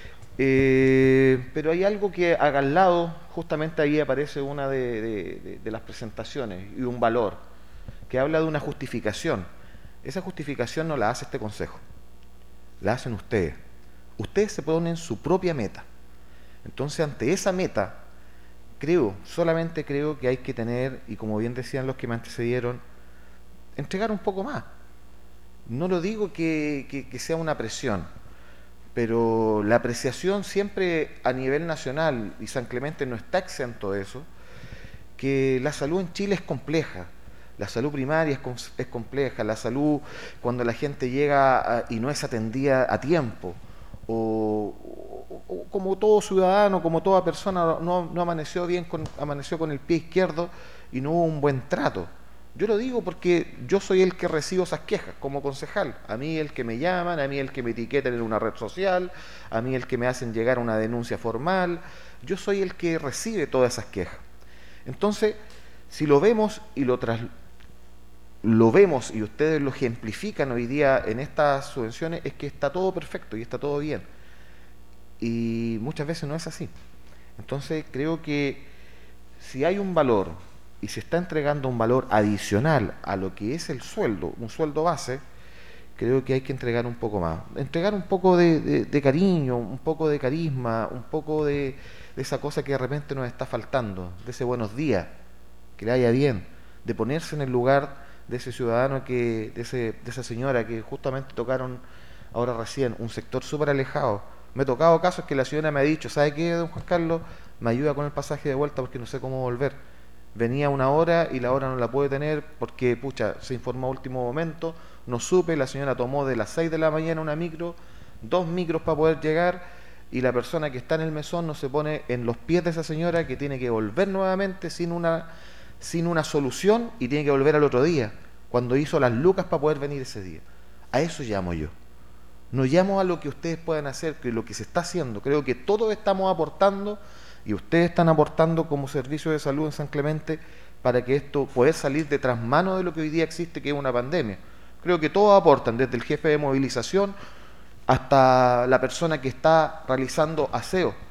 Eh, pero hay algo que haga al lado, justamente ahí aparece una de, de, de, de las presentaciones y un valor, que habla de una justificación. Esa justificación no la hace este Consejo, la hacen ustedes. Ustedes se ponen su propia meta. Entonces, ante esa meta, creo, solamente creo que hay que tener, y como bien decían los que me antecedieron, entregar un poco más. No lo digo que, que, que sea una presión, pero la apreciación siempre a nivel nacional, y San Clemente no está exento de eso, que la salud en Chile es compleja. La salud primaria es, es compleja, la salud cuando la gente llega a, y no es atendida a tiempo, o, o, o como todo ciudadano, como toda persona, no, no amaneció bien, con, amaneció con el pie izquierdo y no hubo un buen trato. Yo lo digo porque yo soy el que recibo esas quejas como concejal, a mí el que me llaman, a mí el que me etiquetan en una red social, a mí el que me hacen llegar una denuncia formal, yo soy el que recibe todas esas quejas. Entonces, si lo vemos y lo trasladamos, lo vemos y ustedes lo ejemplifican hoy día en estas subvenciones, es que está todo perfecto y está todo bien. Y muchas veces no es así. Entonces creo que si hay un valor y se está entregando un valor adicional a lo que es el sueldo, un sueldo base, creo que hay que entregar un poco más. Entregar un poco de, de, de cariño, un poco de carisma, un poco de, de esa cosa que de repente nos está faltando, de ese buenos días, que le haya bien, de ponerse en el lugar de ese ciudadano, que de, ese, de esa señora que justamente tocaron ahora recién, un sector súper alejado. Me he tocado casos que la señora me ha dicho, ¿sabe qué, don Juan Carlos? Me ayuda con el pasaje de vuelta porque no sé cómo volver. Venía una hora y la hora no la puede tener porque, pucha, se informó a último momento, no supe, la señora tomó de las seis de la mañana una micro, dos micros para poder llegar, y la persona que está en el mesón no se pone en los pies de esa señora que tiene que volver nuevamente sin una... sin una solución y tiene que volver al otro día, cuando hizo las lucas para poder venir ese día. A eso llamo yo. No llamo a lo que ustedes puedan hacer, que lo que se está haciendo. Creo que todos estamos aportando y ustedes están aportando como servicio de salud en San Clemente para que esto pueda salir de tras mano de lo que hoy día existe, que es una pandemia. Creo que todos aportan, desde el jefe de movilización hasta la persona que está realizando aseo.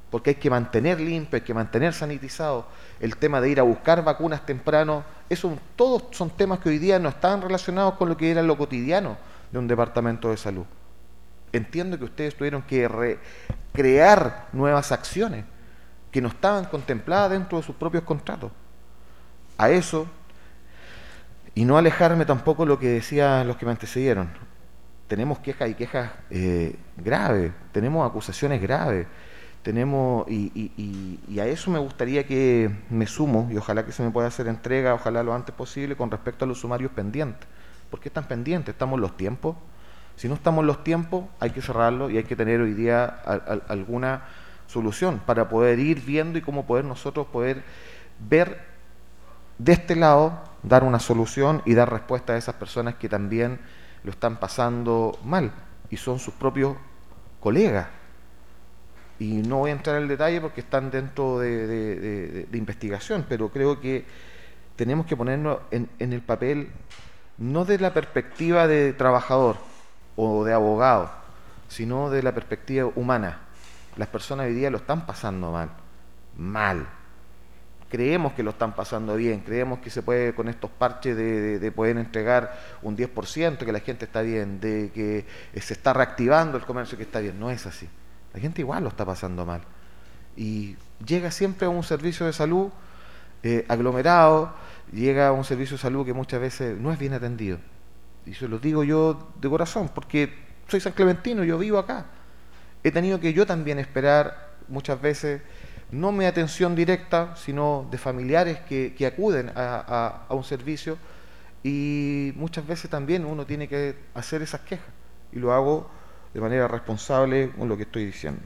porque hay que mantener limpio, hay que mantener sanitizado, el tema de ir a buscar vacunas temprano, eso, todos son temas que hoy día no están relacionados con lo que era lo cotidiano de un departamento de salud. Entiendo que ustedes tuvieron que re crear nuevas acciones que no estaban contempladas dentro de sus propios contratos. A eso, y no alejarme tampoco de lo que decían los que me antecedieron, tenemos quejas y quejas eh, graves, tenemos acusaciones graves, tenemos y, y, y, y a eso me gustaría que me sumo, y ojalá que se me pueda hacer entrega, ojalá lo antes posible, con respecto a los sumarios pendientes. ¿Por qué están pendientes? ¿Estamos en los tiempos? Si no estamos en los tiempos, hay que cerrarlo y hay que tener hoy día a, a, alguna solución para poder ir viendo y cómo poder nosotros poder ver de este lado, dar una solución y dar respuesta a esas personas que también lo están pasando mal y son sus propios colegas. Y no voy a entrar en el detalle porque están dentro de, de, de, de investigación, pero creo que tenemos que ponernos en, en el papel no de la perspectiva de trabajador o de abogado, sino de la perspectiva humana. Las personas hoy día lo están pasando mal, mal. Creemos que lo están pasando bien, creemos que se puede con estos parches de, de, de poder entregar un diez por ciento, que la gente está bien, de que se está reactivando el comercio, que está bien. No es así. La gente igual lo está pasando mal. Y llega siempre a un servicio de salud eh, aglomerado, llega a un servicio de salud que muchas veces no es bien atendido. Y se lo digo yo de corazón, porque soy san clementino, yo vivo acá. He tenido que yo también esperar muchas veces, no mi atención directa, sino de familiares que, que acuden a, a, a un servicio, y muchas veces también uno tiene que hacer esas quejas, y lo hago de manera responsable con lo que estoy diciendo.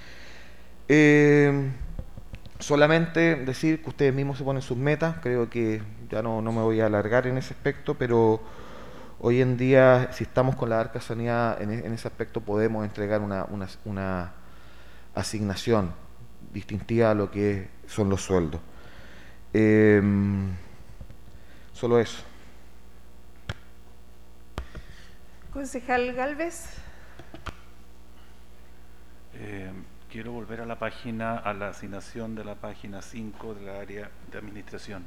Eh, solamente decir que ustedes mismos se ponen sus metas, creo que ya no, no me voy a alargar en ese aspecto, pero hoy en día, si estamos con la Arca Sanidad en, en ese aspecto, podemos entregar una, una, una asignación distintiva a lo que son los sueldos. Eh, solo eso. Concejal Gálvez. Eh, quiero volver a la página, a la asignación de la página cinco de la área de administración.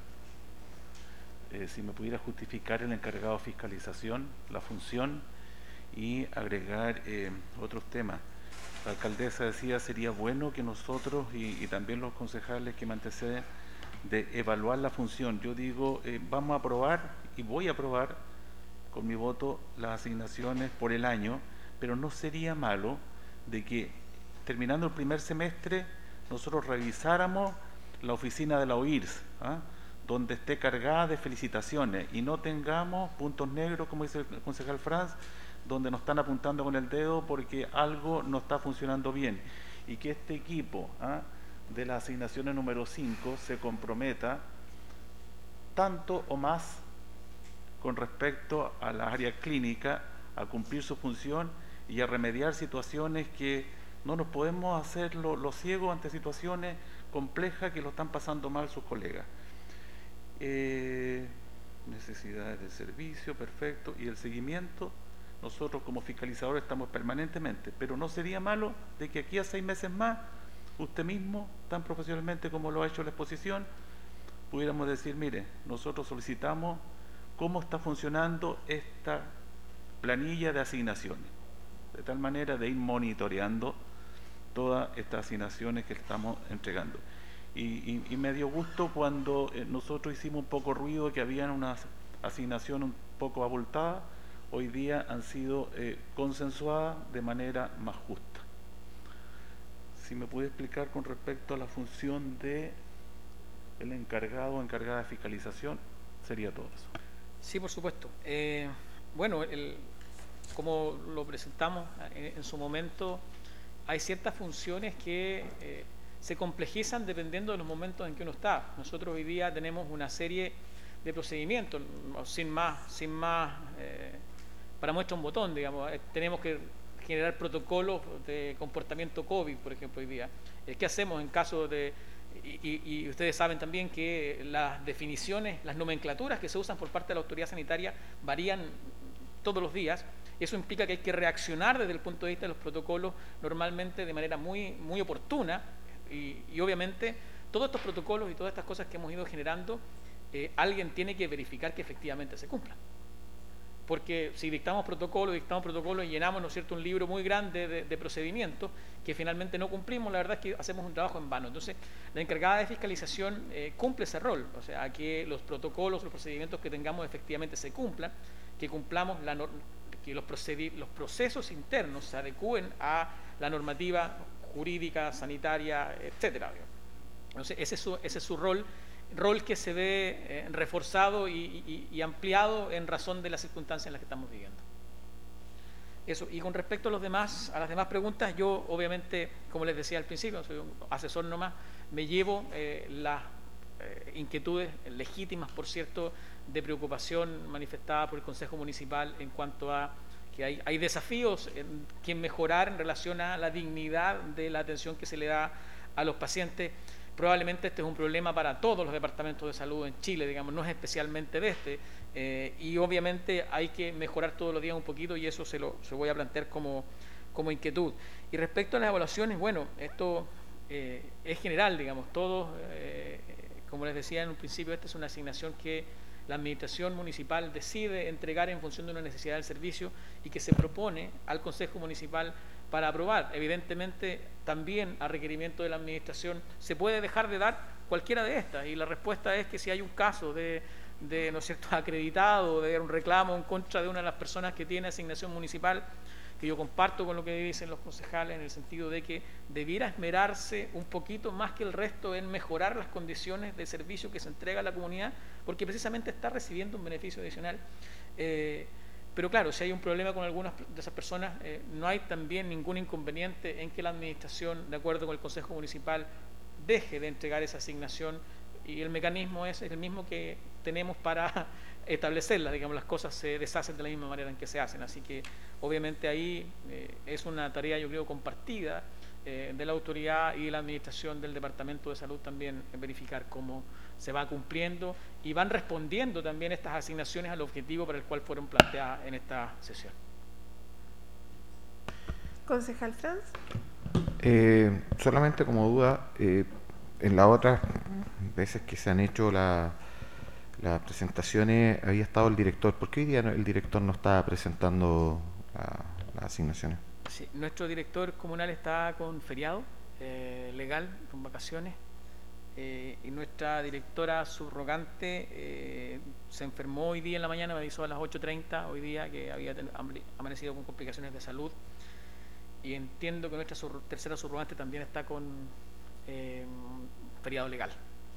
Eh, si me pudiera justificar el encargado de fiscalización, la función, y agregar eh, otros temas. La alcaldesa decía, sería bueno que nosotros y, y también los concejales que me anteceden, de evaluar la función. Yo digo, eh, vamos a aprobar y voy a aprobar con mi voto las asignaciones por el año, pero no sería malo de que terminando el primer semestre nosotros revisáramos la oficina de la O I R S, ¿ah? donde esté cargada de felicitaciones y no tengamos puntos negros, como dice el concejal Franz, donde nos están apuntando con el dedo porque algo no está funcionando bien, y que este equipo ¿ah? de las asignaciones número cinco se comprometa tanto o más con respecto a la área clínica, a cumplir su función y a remediar situaciones que no nos podemos hacer los lo ciegos ante situaciones complejas que lo están pasando mal sus colegas. Eh, necesidades de servicio, perfecto, y el seguimiento, nosotros como fiscalizadores estamos permanentemente, pero no sería malo de que aquí a seis meses más, usted mismo, tan profesionalmente como lo ha hecho la exposición, pudiéramos decir, mire, nosotros solicitamos cómo está funcionando esta planilla de asignaciones, de tal manera de ir monitoreando todas estas asignaciones que estamos entregando. Y, y, y me dio gusto cuando eh, nosotros hicimos un poco ruido, que habían unas asignaciones un poco abultadas, hoy día han sido eh, consensuadas de manera más justa. Si me puede explicar con respecto a la función de el encargado o encargada de fiscalización, sería todo eso. Sí, por supuesto. Eh, bueno, el, como lo presentamos en, en su momento, hay ciertas funciones que eh, se complejizan dependiendo de los momentos en que uno está. Nosotros hoy día tenemos una serie de procedimientos, sin más, sin más eh, para muestra un botón, digamos. Eh, tenemos que generar protocolos de comportamiento COVID, por ejemplo, hoy día. Eh, ¿Qué hacemos en caso de...? Y, y, y ustedes saben también que las definiciones, las nomenclaturas que se usan por parte de la autoridad sanitaria varían todos los días. Eso implica que hay que reaccionar desde el punto de vista de los protocolos normalmente de manera muy, muy oportuna, Y, y obviamente todos estos protocolos y todas estas cosas que hemos ido generando, eh, alguien tiene que verificar que efectivamente se cumplan. Porque si dictamos protocolos, dictamos protocolos y llenamos, ¿no es cierto?, un libro muy grande de, de procedimientos que finalmente no cumplimos, la verdad es que hacemos un trabajo en vano. Entonces, la encargada de fiscalización eh, cumple ese rol, o sea, que los protocolos, los procedimientos que tengamos efectivamente se cumplan, que cumplamos la norma, que los, procedi los procesos internos se adecúen a la normativa jurídica, sanitaria, etcétera. Entonces, ese es su, ese es su rol, rol que se ve eh, reforzado y, y, y ampliado en razón de las circunstancias en las que estamos viviendo. Eso. Y con respecto a los demás, a las demás preguntas, yo obviamente, como les decía al principio, soy un asesor nomás, me llevo eh, las eh, inquietudes legítimas, por cierto, de preocupación manifestada por el Consejo Municipal en cuanto a que hay, hay desafíos en que mejorar en relación a la dignidad de la atención que se le da a los pacientes. Probablemente este es un problema para todos los departamentos de salud en Chile, digamos, no es especialmente de este, eh, y obviamente hay que mejorar todos los días un poquito y eso se lo, se lo voy a plantear como, como inquietud. Y respecto a las evaluaciones, bueno, esto eh, es general, digamos, todos, eh, como les decía en un principio, esta es una asignación que la administración municipal decide entregar en función de una necesidad del servicio y que se propone al Consejo Municipal para aprobar. Evidentemente, también a requerimiento de la administración se puede dejar de dar cualquiera de estas y la respuesta es que si hay un caso de, de ¿no es cierto?, acreditado, de un reclamo en contra de una de las personas que tiene asignación municipal, que yo comparto con lo que dicen los concejales en el sentido de que debiera esmerarse un poquito más que el resto en mejorar las condiciones de servicio que se entrega a la comunidad, porque precisamente está recibiendo un beneficio adicional. Eh, pero claro, si hay un problema con algunas de esas personas, eh, no hay también ningún inconveniente en que la administración, de acuerdo con el Consejo Municipal, deje de entregar esa asignación y el mecanismo es el mismo que tenemos para establecerlas, digamos, las cosas se deshacen de la misma manera en que se hacen, así que obviamente ahí eh, es una tarea, yo creo, compartida eh, de la autoridad y de la administración del Departamento de Salud también eh, verificar cómo se va cumpliendo y van respondiendo también estas asignaciones al objetivo para el cual fueron planteadas en esta sesión. Concejal Franz. Eh, solamente como duda, eh, en las otras veces que se han hecho la, las presentaciones había estado el director. ¿Por qué hoy día el director no está presentando la, las asignaciones? Sí, nuestro director comunal está con feriado eh, legal, con vacaciones, eh, y nuestra directora subrogante eh, se enfermó hoy día en la mañana, me avisó a las ocho treinta hoy día que había amanecido con complicaciones de salud, y entiendo que nuestra sur, tercera subrogante también está con eh, feriado legal.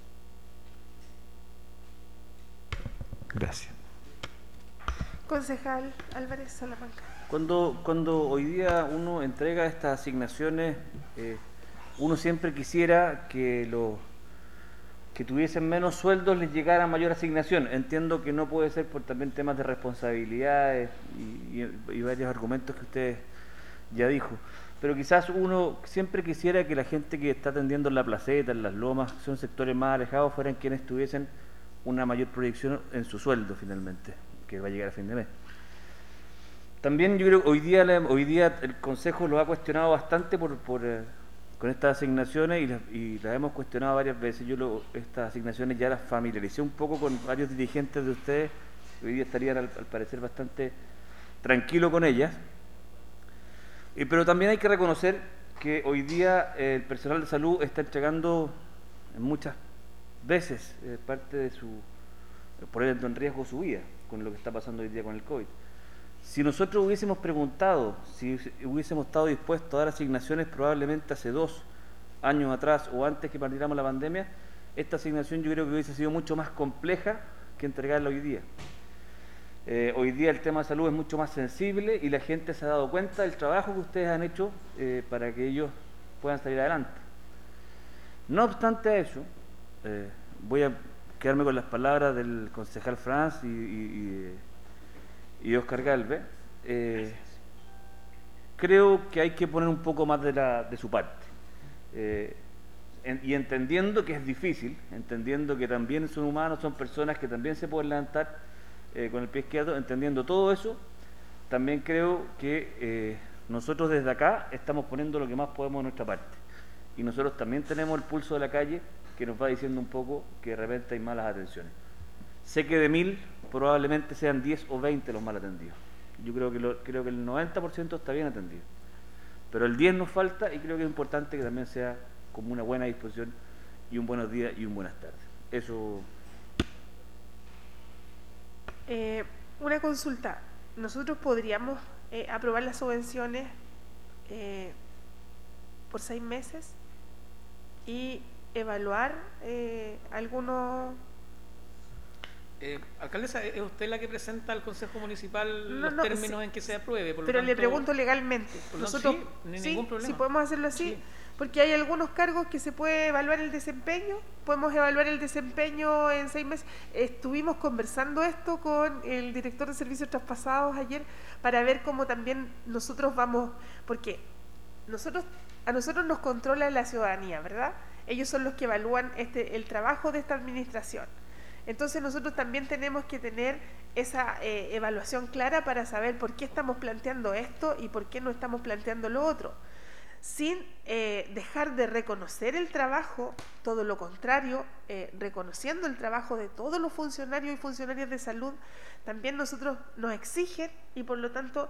Gracias. Concejal Álvarez Salamanca. Cuando, cuando hoy día uno entrega estas asignaciones, eh, uno siempre quisiera que los que tuviesen menos sueldos les llegara mayor asignación. Entiendo que no puede ser por también temas de responsabilidades y, y, y varios argumentos que usted ya dijo. Pero quizás uno siempre quisiera que la gente que está atendiendo en La Placeta, en Las Lomas, que son sectores más alejados, fueran quienes tuviesen una mayor proyección en su sueldo finalmente, que va a llegar a fin de mes. También yo creo que hoy día, hoy día el Consejo lo ha cuestionado bastante por, por, eh, con estas asignaciones y las, y las hemos cuestionado varias veces. Yo lo, estas asignaciones ya las familiaricé un poco con varios dirigentes de ustedes, hoy día estarían al, al parecer bastante tranquilos con ellas. Y, pero también hay que reconocer que hoy día eh, el personal de salud está entregando en muchas veces eh, parte de su, poniendo en riesgo su vida con lo que está pasando hoy día con el COVID. Si nosotros hubiésemos preguntado, si hubiésemos estado dispuestos a dar asignaciones probablemente hace dos años atrás o antes que partiéramos la pandemia, esta asignación yo creo que hubiese sido mucho más compleja que entregarla hoy día. Eh, hoy día el tema de salud es mucho más sensible y la gente se ha dado cuenta del trabajo que ustedes han hecho eh, para que ellos puedan salir adelante. No obstante a eso, eh, voy a quedarme con las palabras del concejal Franz y, y, y Oscar Galvez. Eh, creo que hay que poner un poco más de, la, de su parte. Eh, en, y entendiendo que es difícil, entendiendo que también son humanos, son personas que también se pueden levantar Eh, con el pie izquierdo, entendiendo todo eso, también creo que eh, nosotros desde acá estamos poniendo lo que más podemos de nuestra parte. y nosotros también tenemos el pulso de la calle que nos va diciendo un poco que de repente hay malas atenciones. Sé que de mil probablemente sean diez o veinte los mal atendidos. Yo creo que, lo, creo que el noventa por ciento está bien atendido. Pero el diez nos falta y creo que es importante que también sea como una buena disposición y un buenos días y un buenas tardes. Eso. Eh, una consulta. Nosotros podríamos eh, aprobar las subvenciones eh, por seis meses y evaluar eh, algunos... Eh, alcaldesa, ¿es usted la que presenta al Consejo Municipal No, los no, términos sí, en que se apruebe? Por lo pero tanto, le pregunto legalmente. por lo tanto, Nosotros, sí, no hay sí, ningún problema. sí podemos hacerlo así, Sí. porque hay algunos cargos que se puede evaluar el desempeño, podemos evaluar el desempeño en seis meses. Estuvimos conversando esto con el director de servicios traspasados ayer para ver cómo también nosotros vamos, porque nosotros a nosotros nos controla la ciudadanía, ¿verdad? Ellos son los que evalúan este el trabajo de esta administración. Entonces nosotros también tenemos que tener esa eh, evaluación clara para saber por qué estamos planteando esto y por qué no estamos planteando lo otro, sin eh, dejar de reconocer el trabajo, todo lo contrario, eh, reconociendo el trabajo de todos los funcionarios y funcionarias de salud. También nosotros nos exigen y por lo tanto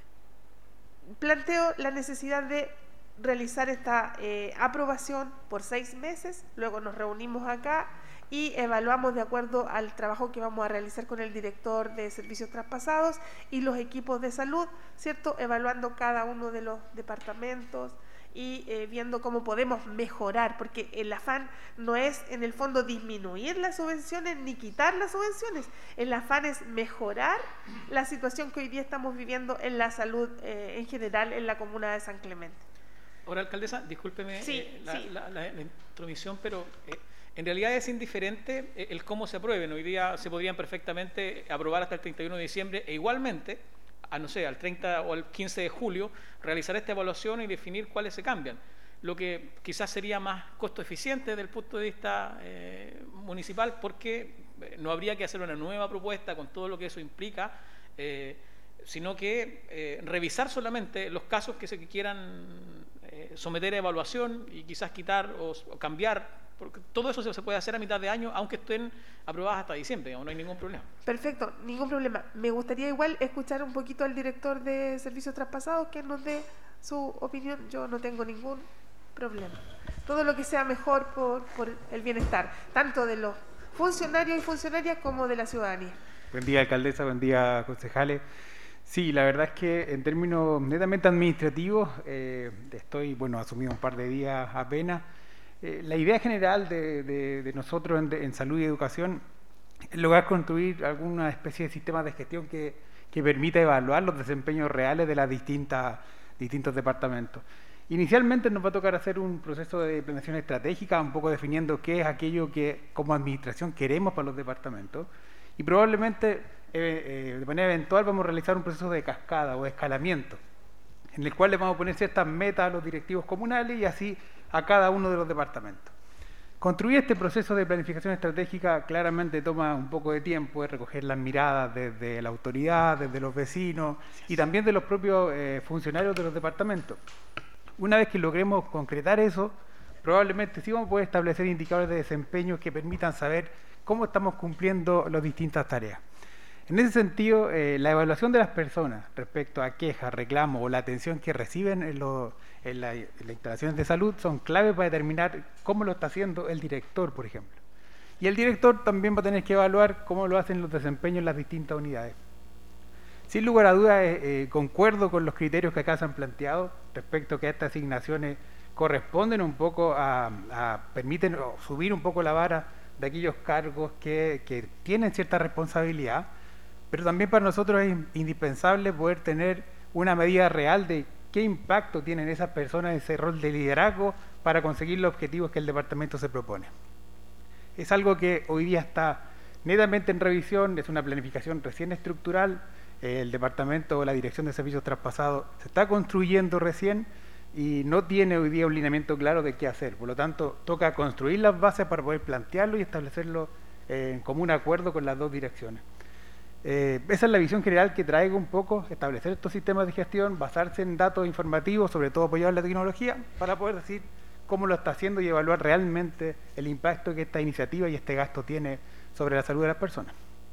planteo la necesidad de realizar esta eh, aprobación por seis meses, luego nos reunimos acá y evaluamos de acuerdo al trabajo que vamos a realizar con el director de servicios traspasados y los equipos de salud, ¿cierto? Evaluando cada uno de los departamentos y eh, viendo cómo podemos mejorar, porque el afán no es en el fondo disminuir las subvenciones ni quitar las subvenciones, el afán es mejorar la situación que hoy día estamos viviendo en la salud eh, en general en la comuna de San Clemente. Ahora, alcaldesa, discúlpeme Sí, eh, la, sí. La, la, la intromisión, pero eh, en realidad es indiferente eh, el cómo se aprueben. Hoy día se podrían perfectamente aprobar hasta el treinta y uno de diciembre e igualmente, a no sé, al treinta o al quince de julio, realizar esta evaluación y definir cuáles se cambian. Lo que quizás sería más costo eficiente desde el punto de vista eh, municipal, porque eh, no habría que hacer una nueva propuesta con todo lo que eso implica, eh, sino que eh, revisar solamente los casos que se quieran eh, someter a evaluación y quizás quitar o, o cambiar, porque todo eso se, se puede hacer a mitad de año, aunque estén aprobadas hasta diciembre, digamos, no hay ningún problema. Perfecto, ningún problema. Me gustaría igual escuchar un poquito al director de servicios traspasados que nos dé su opinión. Yo no tengo ningún problema. Todo lo que sea mejor por, por el bienestar, tanto de los funcionarios y funcionarias como de la ciudadanía. Buen día, alcaldesa, buen día, concejales. Sí, la verdad es que en términos netamente administrativos, eh, estoy, bueno, asumido un par de días apenas. Eh, la idea general de, de, de nosotros en, de, en salud y educación es lograr construir alguna especie de sistema de gestión que, que permita evaluar los desempeños reales de las distintas distintos departamentos. Inicialmente nos va a tocar hacer un proceso de planeación estratégica, un poco definiendo qué es aquello que como administración queremos para los departamentos, y probablemente eh, eh, de manera eventual vamos a realizar un proceso de cascada o de escalamiento, en el cual le vamos a poner ciertas metas a los directivos comunales y así a cada uno de los departamentos. Construir este proceso de planificación estratégica claramente toma un poco de tiempo, es recoger las miradas desde la autoridad, desde los vecinos y también de los propios eh, funcionarios de los departamentos. Una vez que logremos concretar eso, probablemente sí vamos a poder establecer indicadores de desempeño que permitan saber cómo estamos cumpliendo las distintas tareas. En ese sentido, eh, la evaluación de las personas respecto a quejas, reclamos o la atención que reciben en, lo, en, la, en las instalaciones de salud son claves para determinar cómo lo está haciendo el director, por ejemplo. Y el director también va a tener que evaluar cómo lo hacen los desempeños en las distintas unidades. Sin lugar a dudas, eh, eh, concuerdo con los criterios que acá se han planteado respecto a que estas asignaciones corresponden un poco a, a permiten subir un poco la vara de aquellos cargos que, que tienen cierta responsabilidad, pero también para nosotros es indispensable poder tener una medida real de qué impacto tienen esas personas en ese rol de liderazgo para conseguir los objetivos que el departamento se propone. Es algo que hoy día está netamente en revisión, es una planificación recién estructural, el departamento o la dirección de servicios traspasados se está construyendo recién y no tiene hoy día un lineamiento claro de qué hacer. Por lo tanto, toca construir las bases para poder plantearlo y establecerlo eh, en común acuerdo con las dos direcciones. Eh, esa es la visión general que traigo un poco, establecer estos sistemas de gestión, basarse en datos informativos, sobre todo apoyados en la tecnología, para poder decir cómo lo está haciendo y evaluar realmente el impacto que esta iniciativa y este gasto tiene sobre la salud de las personas.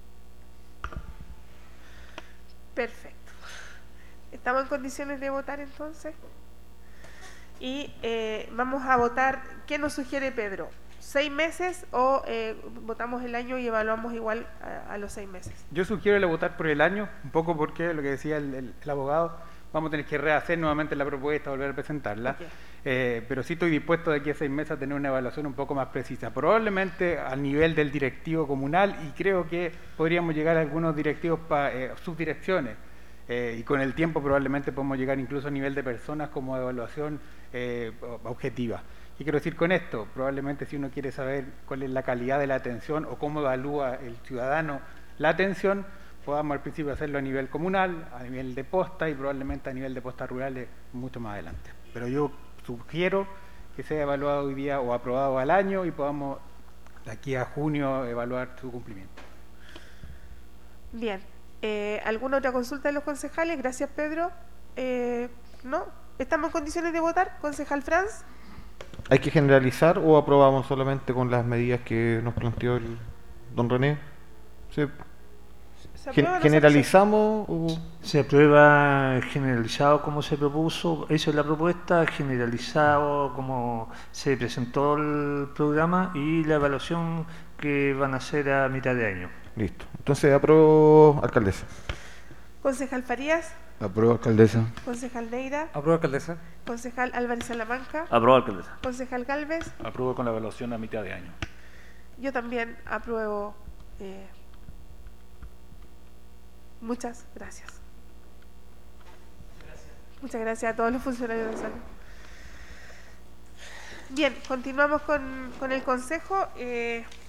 Perfecto. ¿Estamos en condiciones de votar entonces? Y eh, vamos a votar. ¿Qué nos sugiere Pedro? ¿Seis meses o eh, votamos el año y evaluamos igual a, a los seis meses? Yo sugiero votar por el año, un poco porque lo que decía el, el, el abogado, vamos a tener que rehacer nuevamente la propuesta, volver a presentarla, okay. eh, pero sí estoy dispuesto de aquí a seis meses a tener una evaluación un poco más precisa, probablemente al nivel del directivo comunal, y creo que podríamos llegar a algunos directivos para eh, subdirecciones, eh, y con el tiempo probablemente podemos llegar incluso a nivel de personas como evaluación eh, objetiva. ¿Qué quiero decir con esto? Probablemente si uno quiere saber cuál es la calidad de la atención o cómo evalúa el ciudadano la atención, podamos al principio hacerlo a nivel comunal, a nivel de posta y probablemente a nivel de postas rurales mucho más adelante. Pero yo sugiero que sea evaluado hoy día o aprobado al año y podamos de aquí a junio evaluar su cumplimiento. Bien. Eh, ¿Alguna otra consulta de los concejales? Gracias, Pedro. Eh, ¿No? ¿Estamos en condiciones de votar? Concejal Franz. ¿Hay que generalizar o aprobamos solamente con las medidas que nos planteó el don René? ¿Se, ¿Se Gen aprueba, ¿Generalizamos o...? Se aprueba generalizado como se propuso, eso es la propuesta, generalizado como se presentó el programa y la evaluación que van a hacer a mitad de año. Listo. Entonces apruebo, alcaldesa. Concejal Farías. Apruebo, alcaldesa. Concejal Neira. Apruebo, alcaldesa. Concejal Álvarez Salamanca. Apruebo, alcaldesa. Concejal Galvez. Apruebo con la evaluación a mitad de año. Yo también apruebo. Eh, muchas gracias. gracias. Muchas gracias a todos los funcionarios de salud. Bien, continuamos con, con el consejo. Eh,